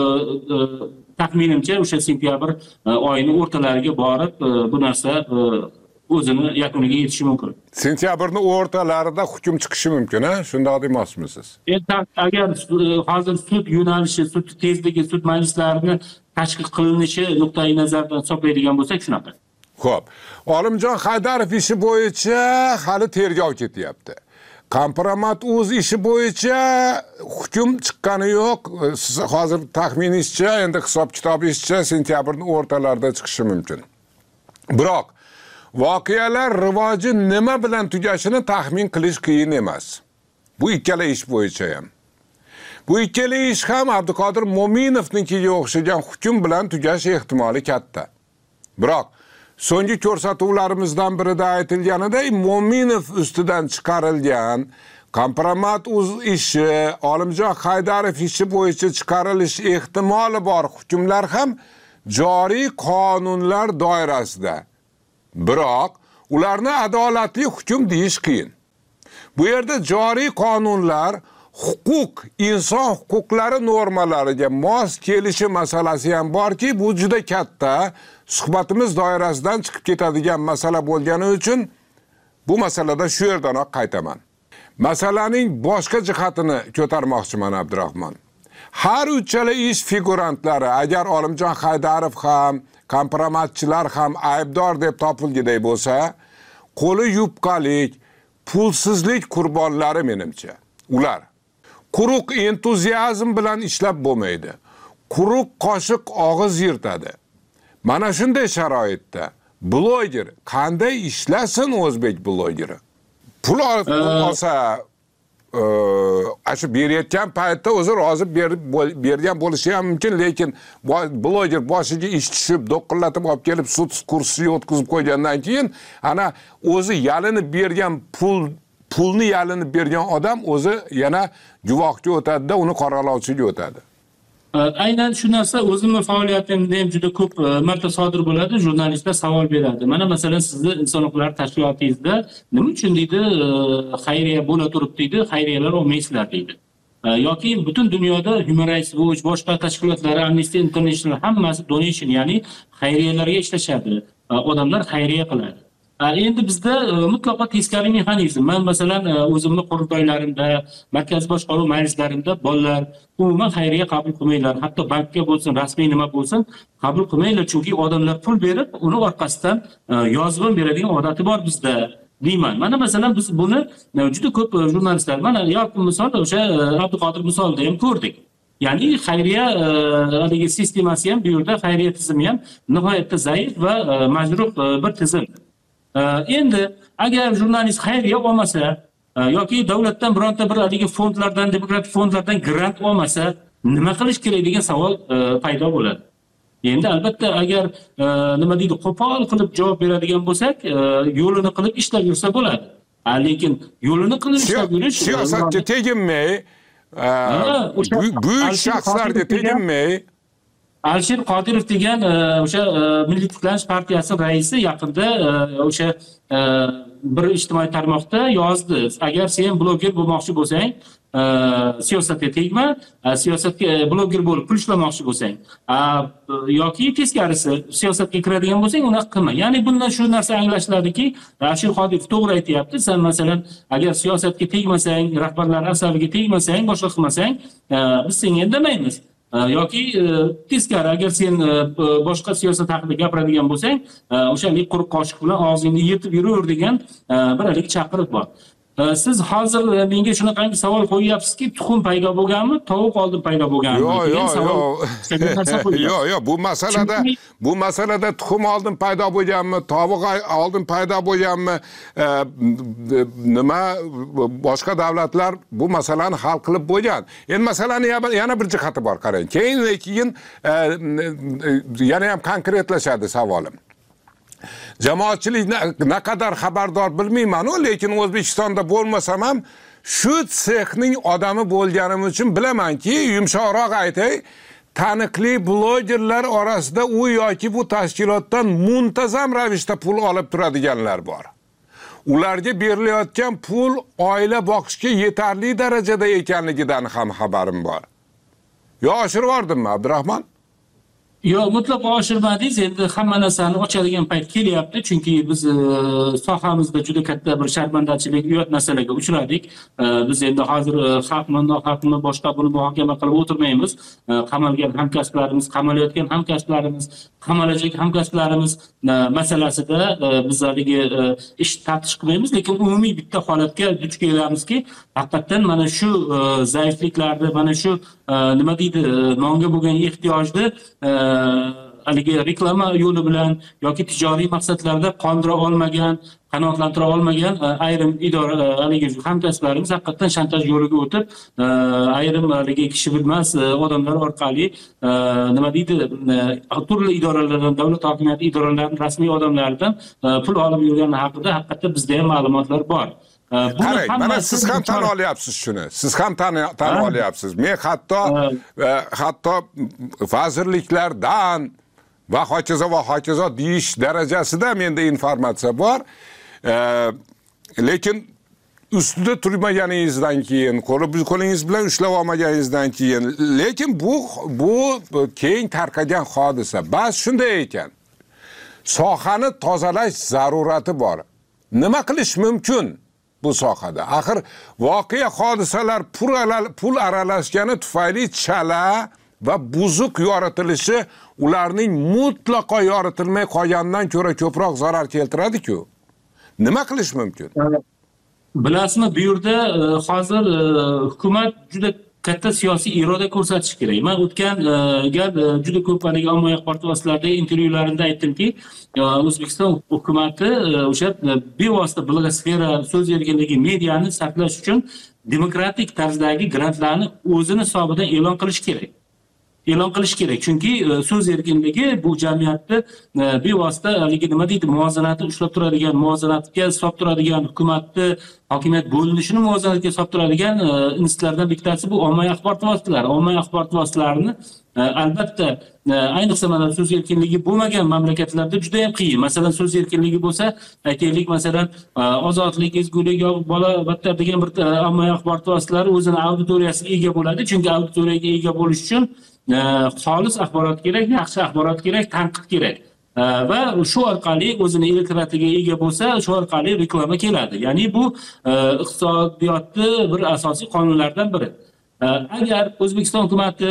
D: taxminimcha o'sha sentyabr oyining o'rtalariga borib bu narsa o'zini yakuniga yetishi mumkin.
C: Sentyabrning o'rtalarida hukm chiqishi mumkin, ha? Shunday demoqchimisiz?
D: Endi agar hozir sud yo'nalishi, sud tezligi, sud majlislarini tashkil qilinishi nuqtai nazaridan hisoblaydigan bo'lsak shunaqa.
C: Xo'p. Olimjon Haydarov ishi bo'yicha hali tergov ketyapti. Kompromat.uz ishi bo'yicha hukm chiqqani yo'q. Siz hozir taxminingizcha, endi hisob-kitobingizcha sentyabrning o'rtalarida chiqishi mumkin. Biroq voqealar rivoji nima bilan tugashini taxmin qilish qiyin emas. Bu ikkala ish bo'yicha ham. Bu ikkala ish ham Abduqodir Mo'minovnikiga o'xshagan hukm bilan tugash ehtimoli katta. Biroq so'nggi ko'rsatuvlarimizdan birida aytilganiday, Mo'minov ustidan chiqarilgan Kompromat.uz ishi, Olimjon Haydarov ishi bo'yicha chiqarilish ehtimoli bor hukmlar ham joriy qonunlar doirasida. Biroq ularni adolatli hukm deyish qiyin. Bu yerda joriy qonunlar huquq, inson huquqlari normalariga mos kelishi masalasi ham borki, bu juda katta, suhbatimiz doirasidan chiqib ketadigan masala bo'lgani uchun bu masalada shu yerdanoq qaytaman. Masalaning boshqa jihatini ko'tarmoqchiman Abdurahmon. Har uchala ish figurantlari, agar Olimjon Haydarov ham, kompromatchilar ham aybdor deb topilgiday bo'lsa, qo'li yupqalik, pulsizlik qurbonlari menimcha. Ular quruq entuziazm bilan ishlab bo'lmaydi. Quruq qoshiq og'iz yirtadi. Mana shunday sharoitda bloger qanday ishlasin o'zbek blogeri? Pul olsa, shu berayotgan paytda o'zi rozi bergan bo'lishi ham mumkin, lekin bloger boshiga ish tushib, do'qillatib olib kelib sud kursiga o'tkazib qo'ygandan keyin ana o'zi yalinib bergan pul pulni yalinib bergan odam o'zi yana guvohga o'tadi-da, uni qoralovchiga o'tadi.
D: Aynan shu narsa o'zimning faoliyatimda ham juda ko'p marta sodir bo'ladi. Jurnalistlar savol beradi. Mana masalan sizni inson huquqlari tashkilotingizda nima uchun deydi, xayriya bo'la turib deydi, xayriyalar olmaysizlar deydi. Yoki butun dunyoda Human Rights Watch, boshqa tashkilotlar, Amnesty International hammasi donation, ya'ni xayriyalarga ishlashadi. Odamlar xayriya qiladi. Endi bizda mutlaqo teskari mexanizm. Men masalan o'zimning qurultoylarimda, markaziy boshqaruv majlislarimda bolalar umuman xayriya qabul qilmaylar. Hatto bankka bo'lsin, rasmiy nima bo'lsin, qabul qilmaylar, chunki odamlar pul berib, uni orqasidan yozib beradigan odati bor bizda. Deyman. Mana masalan biz buni juda ko'p jurnalistlar, mana yorqin misol o'sha Abduqodir misolida ham ko'rdik. Ya'ni xayriya haligi sistemasi ham, bu yerda xayriya tizimi ham nihoyatda zaif va majruh bir tizim. Endi agar jurnalist xayriya olmasa yoki davlatdan bironta bir haligi fondlardan, demokratik fondlardan grant olmasa, nima qilish kerak degan savol paydo bo'ladi. Endi albatta agar nima deydi, qo'pol qilib javob beradigan bo'lsak, yo'lini qilib ishlab yursa bo'ladi. Lekin yo'lini qilib ishlab yurish
C: siyosatga teginmay, buyuk shaxslarga teginmay,
D: Alisher Qodirov degan o'sha Milliy tiklanish partiyasi raisi yaqinda o'sha bir ijtimoiy tarmoqda yozdi. Agar sen bloger bo'lmoqchi bo'lsang, siyosatga tegma, siyosatga bloger bo'lib pul ishlamoqchi bo'lsang, yoki teskarisi siyosatga kiradigan bo'lsang, uni qilma. Ya'ni bundan shu narsa anglashiladiki, Alisher Qodirov to'g'ri aytayapti. Sen masalan agar siyosatga tegmasang, rahbarlar asabiga tegmasang, boshqa qilmasang, biz senga indamaymiz. Yoki teskari, agar sen boshqa siyosat haqida gapiradigan bo'lsang, o'shalik quruq qoshiq bilan og'zingni yirtib yuraver degan bir halik chaqiriq bor. Siz hozir menga shunaqangi savol qo'yyapsizki, tuxum paydo bo'lganmi, tovuq oldin paydo bo'lganmi degan savol.
C: Yo'q, yo'q, bu masalada bu masalada tuxum oldin paydo bo'lganmi, tovuq oldin paydo bo'lganmi, nima boshqa davlatlar bu masalani hal qilib bo'lgan. Endi masalani yana bir jihati bor, qarang. Keyin keyin yana ham konkretlashadi savolim. Jamoatchilik naqadar xabardor bilmayman-ku, lekin O'zbekistonda bo'lmasam ham shu sexning odami bo'lganim uchun bilamanki, yumshoqroq aytay, taniqli blogerlar orasida u yoki bu tashkilotdan muntazam ravishda pul olib turadiganlar bor. Ularga berilayotgan pul oila boqishga yetarli darajada ekanligidan ham xabarim bor. Yo, oshirib yordimmi, Abdurahmon?
D: Yo'q, mutlaqo oshirmadingiz. Endi hamma narsani ochadigan payt kelyapti, chunki biz sohamizda juda katta bir sharmandachilik, uyat narsalarga uchradik. Biz endi hozir xalqni, noxalqni boshqa buni muhokama qilib o'tirmaymiz. Qamalgan hamkasblarimiz, qamalayotgan hamkasblarimiz, qamalajak hamkasblarimiz masalasida biz haligi ish tartish qilmaymiz, lekin umumiy bitta holatga duch kelamizki, haqiqatan mana shu zaifliklarni, mana shu nima deydi, nonga bo'lgan ehtiyojni haligi reklama yo'li bilan yoki tijoriy maqsadlarda qondira olmagan, qanoatlantira olmagan ayrim idora haligi hamkasblarimiz haqiqatan shantaj yo'liga o'tib, ayrim haligi kishi bilmas odamlar orqali nima deydi, turli idoralardan, davlat hokimiyati idoralarining rasmiy odamlaridan pul olib yurgani haqida haqiqatan bizda ham ma'lumotlar bor.
C: Qarang, mana siz ham tan olyapsiz shuni. Siz ham tan tan olyapsiz. Men hatto hatto vazirliklardan va hokazo va hokazo deyish darajasida menda informatsiya bor. Lekin ustida turmaganingizdan keyin, qo'lingiz bilan ushlab olmaganingizdan keyin, lekin bu bu keng tarqagan hodisa. Bas shunday ekan. Sohani tozalash zarurati bor. Nima qilish mumkin bu sohada? Axir voqea hodisalar pul aralashgani tufayli chala va buzuq yoritilishi ularning mutlaqo yoritilmay qolgandan ko'ra ko'proq zarar keltiradi-ku. Nima qilish mumkin?
D: Bilasizmi, bu yerda hozir hukumat juda katta siyosiy iroda ko'rsatish kerak. Men o'tgan gal juda ko'p haligi ommaviy axborot vositalarida intervyularimda aytdimki, O'zbekiston hukumati o'sha bevosita blogosfera, so'z erkinligi, mediani saqlash uchun demokratik tarzdagi grantlarni o'zini hisobidan e'lon qilish kerak. E'lon qilish kerak. Chunki so'z erkinligi bu jamiyatda bevosita haligi nima deydi, muvozanatni ushlab turadigan, muvozanatga solib turadigan, hukumatni hokimiyat bo'linishini muvozanatga solib turadigan institutlardan bittasi bu ommaviy axborot vositalari. Ommaviy axborot vositalarini albatta ayniqsa mana so'z erkinligi bo'lmagan mamlakatlarda juda ham qiyin. Masalan, so'z erkinligi bo'lsa, aytaylik, masalan, ozodlik, ezgulik yoki bola battar degan bir ommaviy axborot vositalari o'zini auditoriyasiga ega bo'ladi. Chunki auditoriyaga ega bo'lish uchun xolis axborot kerak, yaxshi axborot kerak, tanqid kerak. Va shu orqali o'zini elektoratiga ega bo'lsa, shu orqali reklama keladi. Ya'ni bu iqtisodiyotni bir asosiy qonunlardan biri. Agar O'zbekiston hukumatı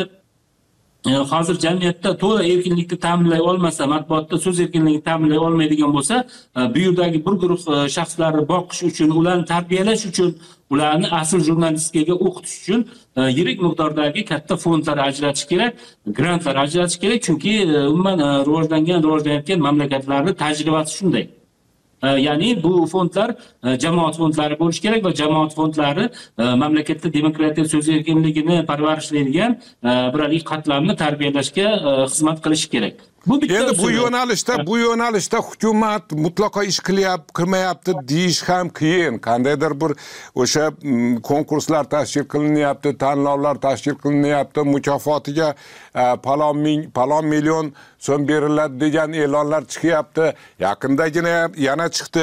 D: hozir jamiyatda to'la erkinlikni ta'minlay olmasa, matbuotda so'z erkinligini ta'minlay olmaydigan bo'lsa, bu yerdagi bir guruh shaxslarni boqish uchun, ularni tarbiyalash uchun, ularni asl jurnalistikaga o'qitish uchun yirik miqdordagi katta fondlar ajratish kerak, grantlar ajratish kerak. Chunki umuman rivojlangan, rivojlanayotgan mamlakatlarning tajribasi shunday. Ya'ni bu fondlar jamoat fondlari bo'lishi kerak va jamoat fondlari mamlakatda demokratiya, so'z erkinligini parvarishlaydigan bir qatlamni tarbiyalashga xizmat qilishi kerak. Bu
C: Endi bu yo'nalishda, bu yo'nalishda hukumat mutlaqo ish qilyapti, qilmayapti deyish ham qiyin. Qandaydir bir o'sha konkurslar tashkil qilinyapti, tanlovlar tashkil qilinyapti, mukofotiga palon ming, palon million so'm beriladi degan e'lonlar chiqyapti. Yaqindagina yana chiqdi.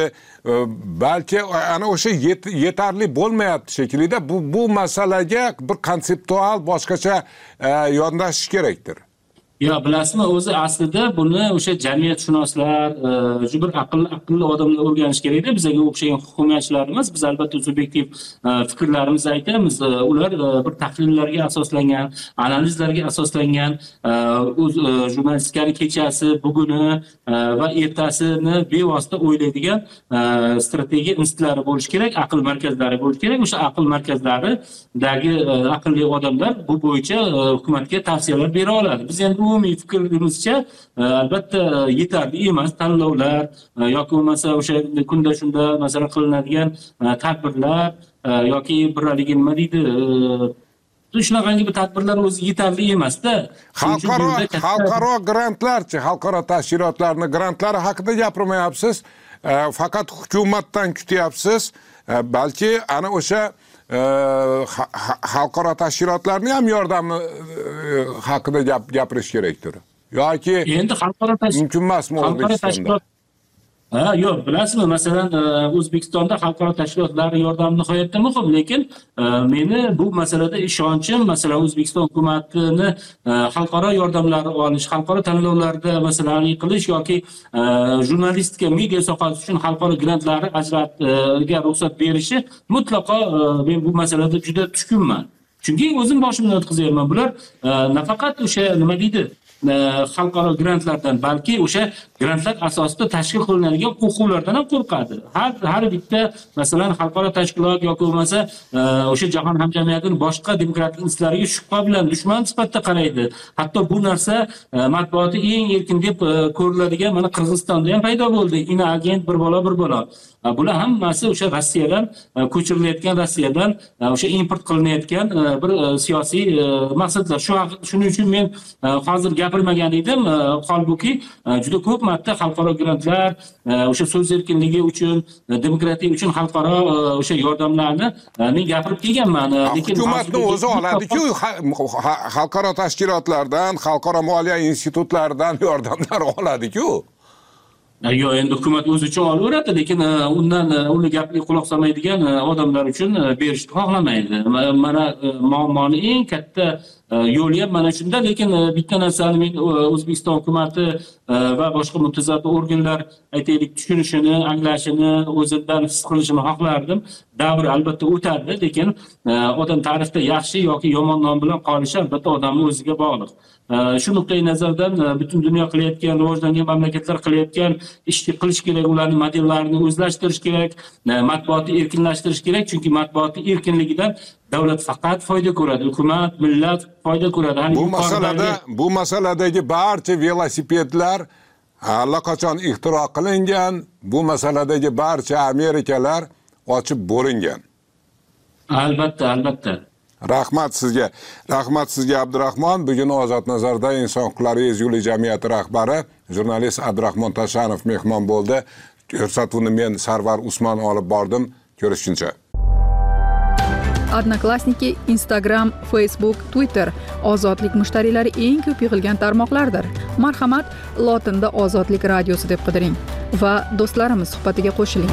C: Balki ana o'sha yetarli bo'lmayapti shekilida. Bu bu masalaga bir konseptual boshqacha yondashish kerakdir.
D: Ya bilasizmi, o'zi aslida buni o'sha jamiyatshunoslar, shu bir aqlli aqlli odamlar o'rganish kerak-da. Bizga o'xshagan hukumatchilarimiz, biz albatta subyektiv fikrlarimizni aytamiz. Ular bir tahlillarga asoslangan, analizlarga asoslangan, o'z jurnalistikaning kechasi, buguni va ertasini bevosita o'ylaydigan strategiya institutlari bo'lishi kerak, aql markazlari bo'lishi kerak. O'sha aql markazlaridagi aqlli odamlar bu bo'yicha hukumatga tavsiyalar bera oladi. Biz endi umumiy fikrimizcha albatta yetarli emas tanlovlar yoki bo'lmasa o'sha kunda shunda masalan qilinadigan tadbirlar yoki bir haligi nima deydi, shunaqangi bir tadbirlar o'zi yetarli emasda.
C: Xalqaro xalqaro grantlarchi, xalqaro tashkilotlarning grantlari haqida gapirmayapsiz. Faqat hukumatdan kutyapsiz. Balki ana o'sha xalqaro tashkilotlarning ham yordami haqida gapirish kerakdir. Yoki
D: endi xalqaro
C: mumkin emasmi O'zbekistonda?
D: Ha, yo'q, bilasizmi, masalan, O'zbekistonda xalqaro tashkilotlar yordami nihoyatda muhim, lekin meni bu masalada ishonchim, masalan, O'zbekiston hukumatini xalqaro yordamlar olish, xalqaro tanlovlarda masalan qilish yoki jurnalistika, media sohasi uchun xalqaro grantlarni ajratishga ruxsat berishi mutlaqo men bu masalada juda tushkunman. Chunki o'zim boshimdan o'tkazyapman. Bular nafaqat o'sha nima deydi, xalqaro grantlardan, balki o'sha grantlar asosida tashkil qilinadigan o'quvlardan ham qo'rqadi. Har har bitta masalan xalqaro tashkilot yoki bo'lmasa o'sha jahon hamjamiyatining boshqa demokratik institutlariga shubha bilan dushman sifatida qaraydi. Hatto bu narsa matbuoti eng erkin deb ko'riladigan mana Qirg'izistonda ham paydo bo'ldi. Ina agent bir bola bir bola. Bular hammasi o'sha Rossiyadan ko'chirilayotgan, Rossiyadan o'sha import qilinayotgan bir siyosiy maqsadlar. Shu shuning uchun men hozir gapirmagan edim. Holbuki juda ko'p marta xalqaro grantlar, o'sha so'z erkinligi uchun, demokratiya uchun xalqaro o'sha yordamlarni men gapirib kelganman.
C: Lekin hukumatning o'zi oladi-ku, xalqaro tashkilotlardan, xalqaro moliya institutlaridan yordamlar oladi-ku.
D: Yo'q, endi hukumat o'zi uchun olaveradi, lekin undan uni gapiga quloq solmaydigan odamlar uchun berishni xohlamaydi. Mana muammoning eng katta yo'li ham mana shunda. Lekin bitta narsani men O'zbekiston hukumatı va boshqa mutasaddi organlar aytaylik tushunishini, anglashini, o'zidan his qilishini xohlardim. Davr albatta o'tadi, lekin odam tarixda yaxshi yoki yomon nom bilan qolishi albatta odamning o'ziga bog'liq. Shu nuqtai nazardan butun dunyo qilayotgan, rivojlangan mamlakatlar qilayotgan ishni qilish kerak, ularning modellarini o'zlashtirish kerak, matbuotni erkinlashtirish kerak, chunki matbuotning erkinligidan davlat faqat foyda ko'radi, hukumat, millat foyda ko'radi.
C: Bu masalada bu masaladagi barcha velosipedlar allaqachon ixtiro qilingan, bu masaladagi barcha Amerikalar ochib bo'lingan.
D: Albatta, albatta.
C: Rahmat sizga. Rahmat sizga Abdurahmon. Bugun Ozod Nazarda Inson huquqlari ezgulik jamiyati rahbari jurnalist Abdurahmon Tashanov mehmon bo'ldi. Ko'rsatuvni men Sarvar Usmon olib bordim. Ko'rishguncha.
G: Odnoklassniki, Instagram, Facebook, Twitter ozodlik mushtariylari eng ko'p yig'ilgan tarmoqlardir. Marhamat, lotinda Ozodlik radiosi deb qidiring va do'stlarimiz suhbatiga qo'shiling.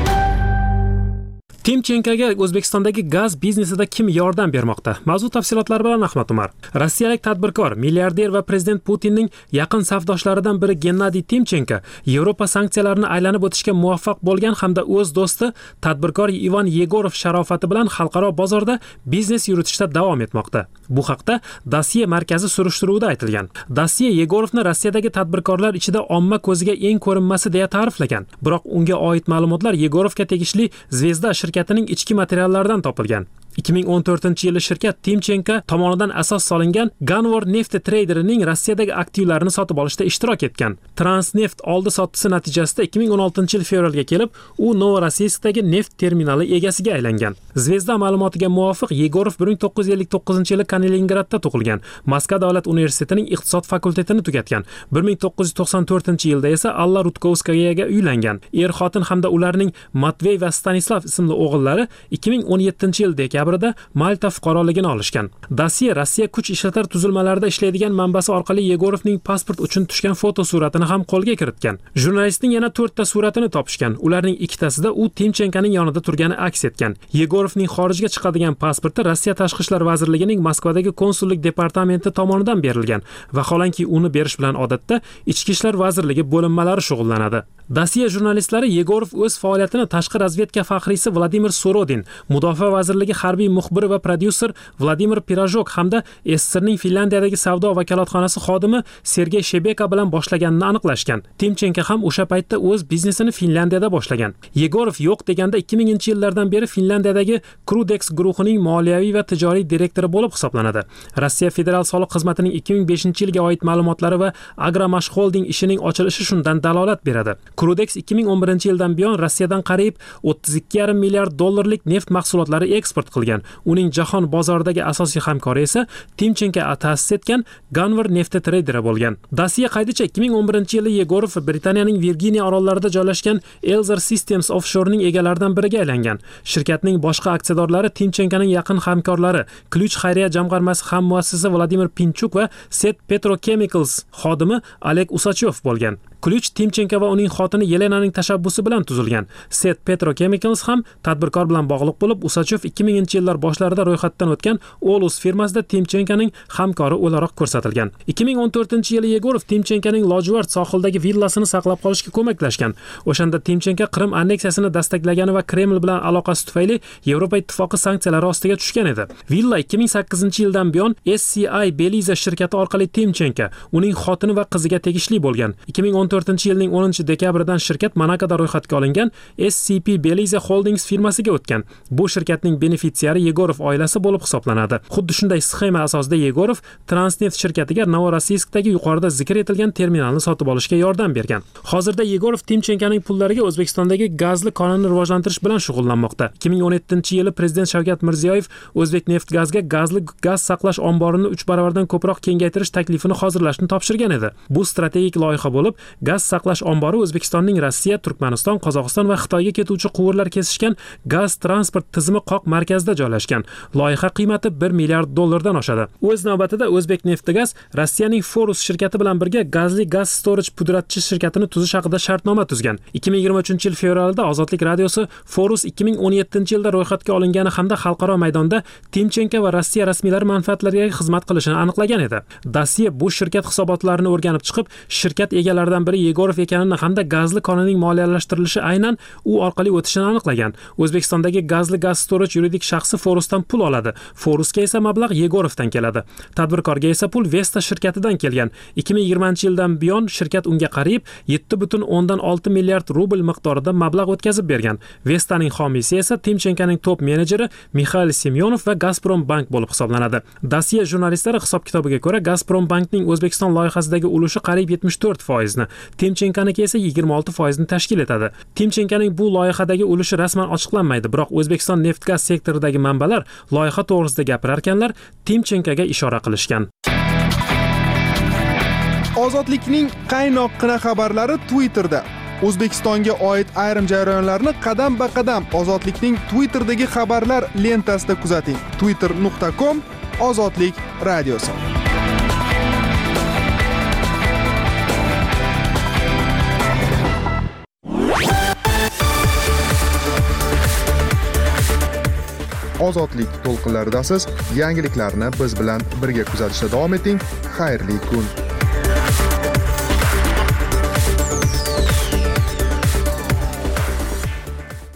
H: Timchenkoga O'zbekistondagi gaz biznesida kim yordam bermoqda? Mavzu tafsilotlari bilan Ahmad Umar. Rossiyalik tadbirkor, milliarder va prezident Putinning yaqin safdoshlaridan biri Gennadiy Timchenko Yevropa sanksiyalarini aylanib o'tishga muvaffaq bo'lgan hamda o'z do'sti tadbirkor Ivan Yegorov sharofati bilan xalqaro bozorda biznes yuritishda davom etmoqda. Bu haqda Dossier markazi surishtiruvida aytilgan. Dossier Yegorovni Rossiyadagi tadbirkorlar ichida omma ko'ziga eng ko'rinmasi deya ta'riflagan. Biroq unga oid ma'lumotlar Yegorovga tegishli Zvezda shirkatining ichki materiallaridan topilgan. ikki ming o'n to'rtinchi yili shirkat Timchenko tomonidan asos solingan Ganvor Neft Traderining Rossiyadagi aktivlarini sotib olishda ishtirok etgan. Transneft oldi-sottisi natijasida ikki ming o'n oltinchi yil fevralga kelib, u Novorossiyskdagi neft terminali egasiga aylangan. Zvezda ma'lumotiga muvofiq Yegorov bir ming to'qqiz yuz ellik to'qqizinchi yili Kaliningradda tug'ilgan. Moskva davlat universitetining iqtisod fakultetini tugatgan. bir ming to'qqiz yuz to'qson to'rtinchi yilda esa Alla Rudkovskayaga uylangan. Er-xotin hamda ularning Matvey va Stanislav ismli o'g'illari ikki ming o'n yettinchi yil dekabrda Malta fuqaroligini olishgan. Dossier Rossiya kuch ishlatar tuzilmalarida ishlaydigan manbasi orqali Yegorovning pasport uchun tushgan foto suratini ham qo'lga kiritgan. Jurnalistning yana to'rtta suratini topishgan. Ularning ikkitasida u Timchenkoning yonida turgani aks etgan. Yegorovning xorijga chiqadigan pasporti Rossiya Tashqi ishlar vazirligining Moskvadagi konsullik departamenti tomonidan berilgan. Vaholanki uni berish bilan odatda Ichki ishlar vazirligi bo'linmalari shug'ullanadi. Dossier jurnalistlari Yegorov o'z faoliyatini tashqi razvedka faxriysi Vladimir Sorodin, Mudofaa vazirligi harbiy muxbiri va prodyuser Vladimir Pirojok hamda S S R ning Finlandiyadagi savdo vakolatxonasi xodimi Sergey Shebeka bilan boshlaganini aniqlashgan. Timchenko ham o'sha paytda o'z biznesini Finlandiyada boshlagan. Yegorov yo'q deganda ikki minginchi yillardan beri Finlandiyadagi Krudex guruhining moliyaviy va tijoriy direktori bo'lib hisoblanadi. Rossiya federal soliq xizmatining ikki ming beshinchi yilga oid ma'lumotlari va Agromash Holding ishining ochilishi shundan dalolat beradi. Krudex ikki ming o'n birinchi yildan buyon Rossiyadan qariyb o'ttiz ikki yarim milliard dollarlik neft mahsulotlari eksport qilgan. Uning jahon bozoridagi asosiy hamkori esa Timchenko ta'sis etgan Ganvor Neft Traderi bo'lgan. Dossier qaydicha ikki ming o'n birinchi yili Yegorov Britaniyaning Virginiya orollarida joylashgan Elzer Systems Offshore'ning egalaridan biriga aylangan. Shirkatning boshqa aksiyadorlari Timchenkoning yaqin hamkorlari, Kluch xayriya jamg'armasi hammuassisi Vladimir Pinchuk va Set Petrochemicals xodimi Oleg Usachov bo'lgan. Kluch Timchenko va uning xotini Yelenaning tashabbusi bilan tuzilgan. Set Petrochemicals ham tadbirkor bilan bog'liq bo'lib, Usachov ikki minginchi yillar boshlarida ro'yxatdan o'tgan Olus firmasida Timchenkoning hamkori o'laroq ko'rsatilgan. ikki ming o'n to'rtinchi yili Yegorov Timchenkoning Lojuvard sohildagi villasini saqlab qolishga ko'maklashgan. O'shanda Timchenko Qrim anneksiyasini dastaklagani va Kreml bilan aloqasi tufayli Yevropa ittifoqi sanksiyalari ostiga tushgan edi. Villa ikki ming sakkizinchi yildan buyon S C I Belize shirkati orqali Timchenko, uning xotini va qiziga tegishli bo'lgan. ikki ming o'n to'rtinchi yilning o'ninchi dekabridan shirkat Monakoda ro'yxatga olingan S C P Belize Holdings firmasiga o'tgan. Bu shirkatning benefitsiari Yegorov oilasi bo'lib hisoblanadi. Xuddi shunday sxema asosida Yegorov Transneft shirkatiga Novorossiyskdagi yuqorida zikr etilgan terminalni sotib olishga yordam bergan. Hozirda Yegorov Timchenkoning pullariga O'zbekistondagi gazli konini rivojlantirish bilan shug'ullanmoqda. ikki ming o'n yettinchi yili prezident Shavkat Mirziyoyev O'zbekneftgazga gazli gaz saqlash omborini uch baravardan ko'proq kengaytirish taklifini hozirlashni topshirgan edi. Bu strategik loyiha bo'lib, Gaz saqlash ombori O'zbekistonning Rossiya, Turkmaniston, Qozog'iston va Xitoyga ketuvchi quvurlar kesishgan gaz transport tizimi qoq markazida joylashgan. Loyiha qiymati bir milliard dollardan oshadi. O'z navbatida O'zbekneftgaz Rossiyaning Forus shirkati bilan birga gazli gaz storage pudratchi shirkatini tuzish haqida shartnoma tuzgan. ikki ming yigirma uchinchi yil fevralida Ozodlik radiosi Forus ikki ming o'n yettinchi yilda ro'yxatga olingani hamda xalqaro maydonda Timchenko va Rossiya rasmiylari manfaatlariga xizmat qilishini aniqlagan edi. Dassiya bu shirkat hisobotlarini o'rganib chiqib, shirkat egalaridan biri Yegorov ekanini hamda gazli konning moliyalashtirilishi aynan u orqali o'tishini aniqlagan. O'zbekistondagi gazli gaz storage yuridik shaxsi Forusdan pul oladi. Forusga esa mablag' Yegorovdan keladi. Tadbirkorga esa pul Vesta shirkatidan kelgan. ikki ming yigirmanchi yildan buyon shirkat unga qariyb yetti butun o'ndan olti milliard rubl miqdorida mablag' o'tkazib bergan. Vestaning homiysi esa Timchenkoning top menejeri Mixail Semyonov va Gazprom Bank bo'lib hisoblanadi. Dassiya jurnalistlari hisob-kitobiga ko'ra Gazprom Bankning O'zbekiston loyihasidagi ulushi qariyb yetmish to'rt foizni, Timchenkoniki esa yigirma olti foizni tashkil etadi. Timchenkoning bu loyihadagi ulushi rasman ochiqlanmaydi, biroq O'zbekiston neft-gaz sektoridagi manbalar loyiha to'g'risida gapirar ekanlar, Timchenkoga ishora qilishgan.
A: Ozodlikning qaynoqqina xabarlari Twitterda. O'zbekistonga oid ayrim jarayonlarni qadam-ba-qadam Ozodlikning Twitterdagi xabarlar lentasida kuzating. twitter nuqta com Ozodlik radiosi. Ozodlik to'lqinlaridasiz. Yangiliklarni biz bilan birga kuzatishda davom eting. Xayrli kun.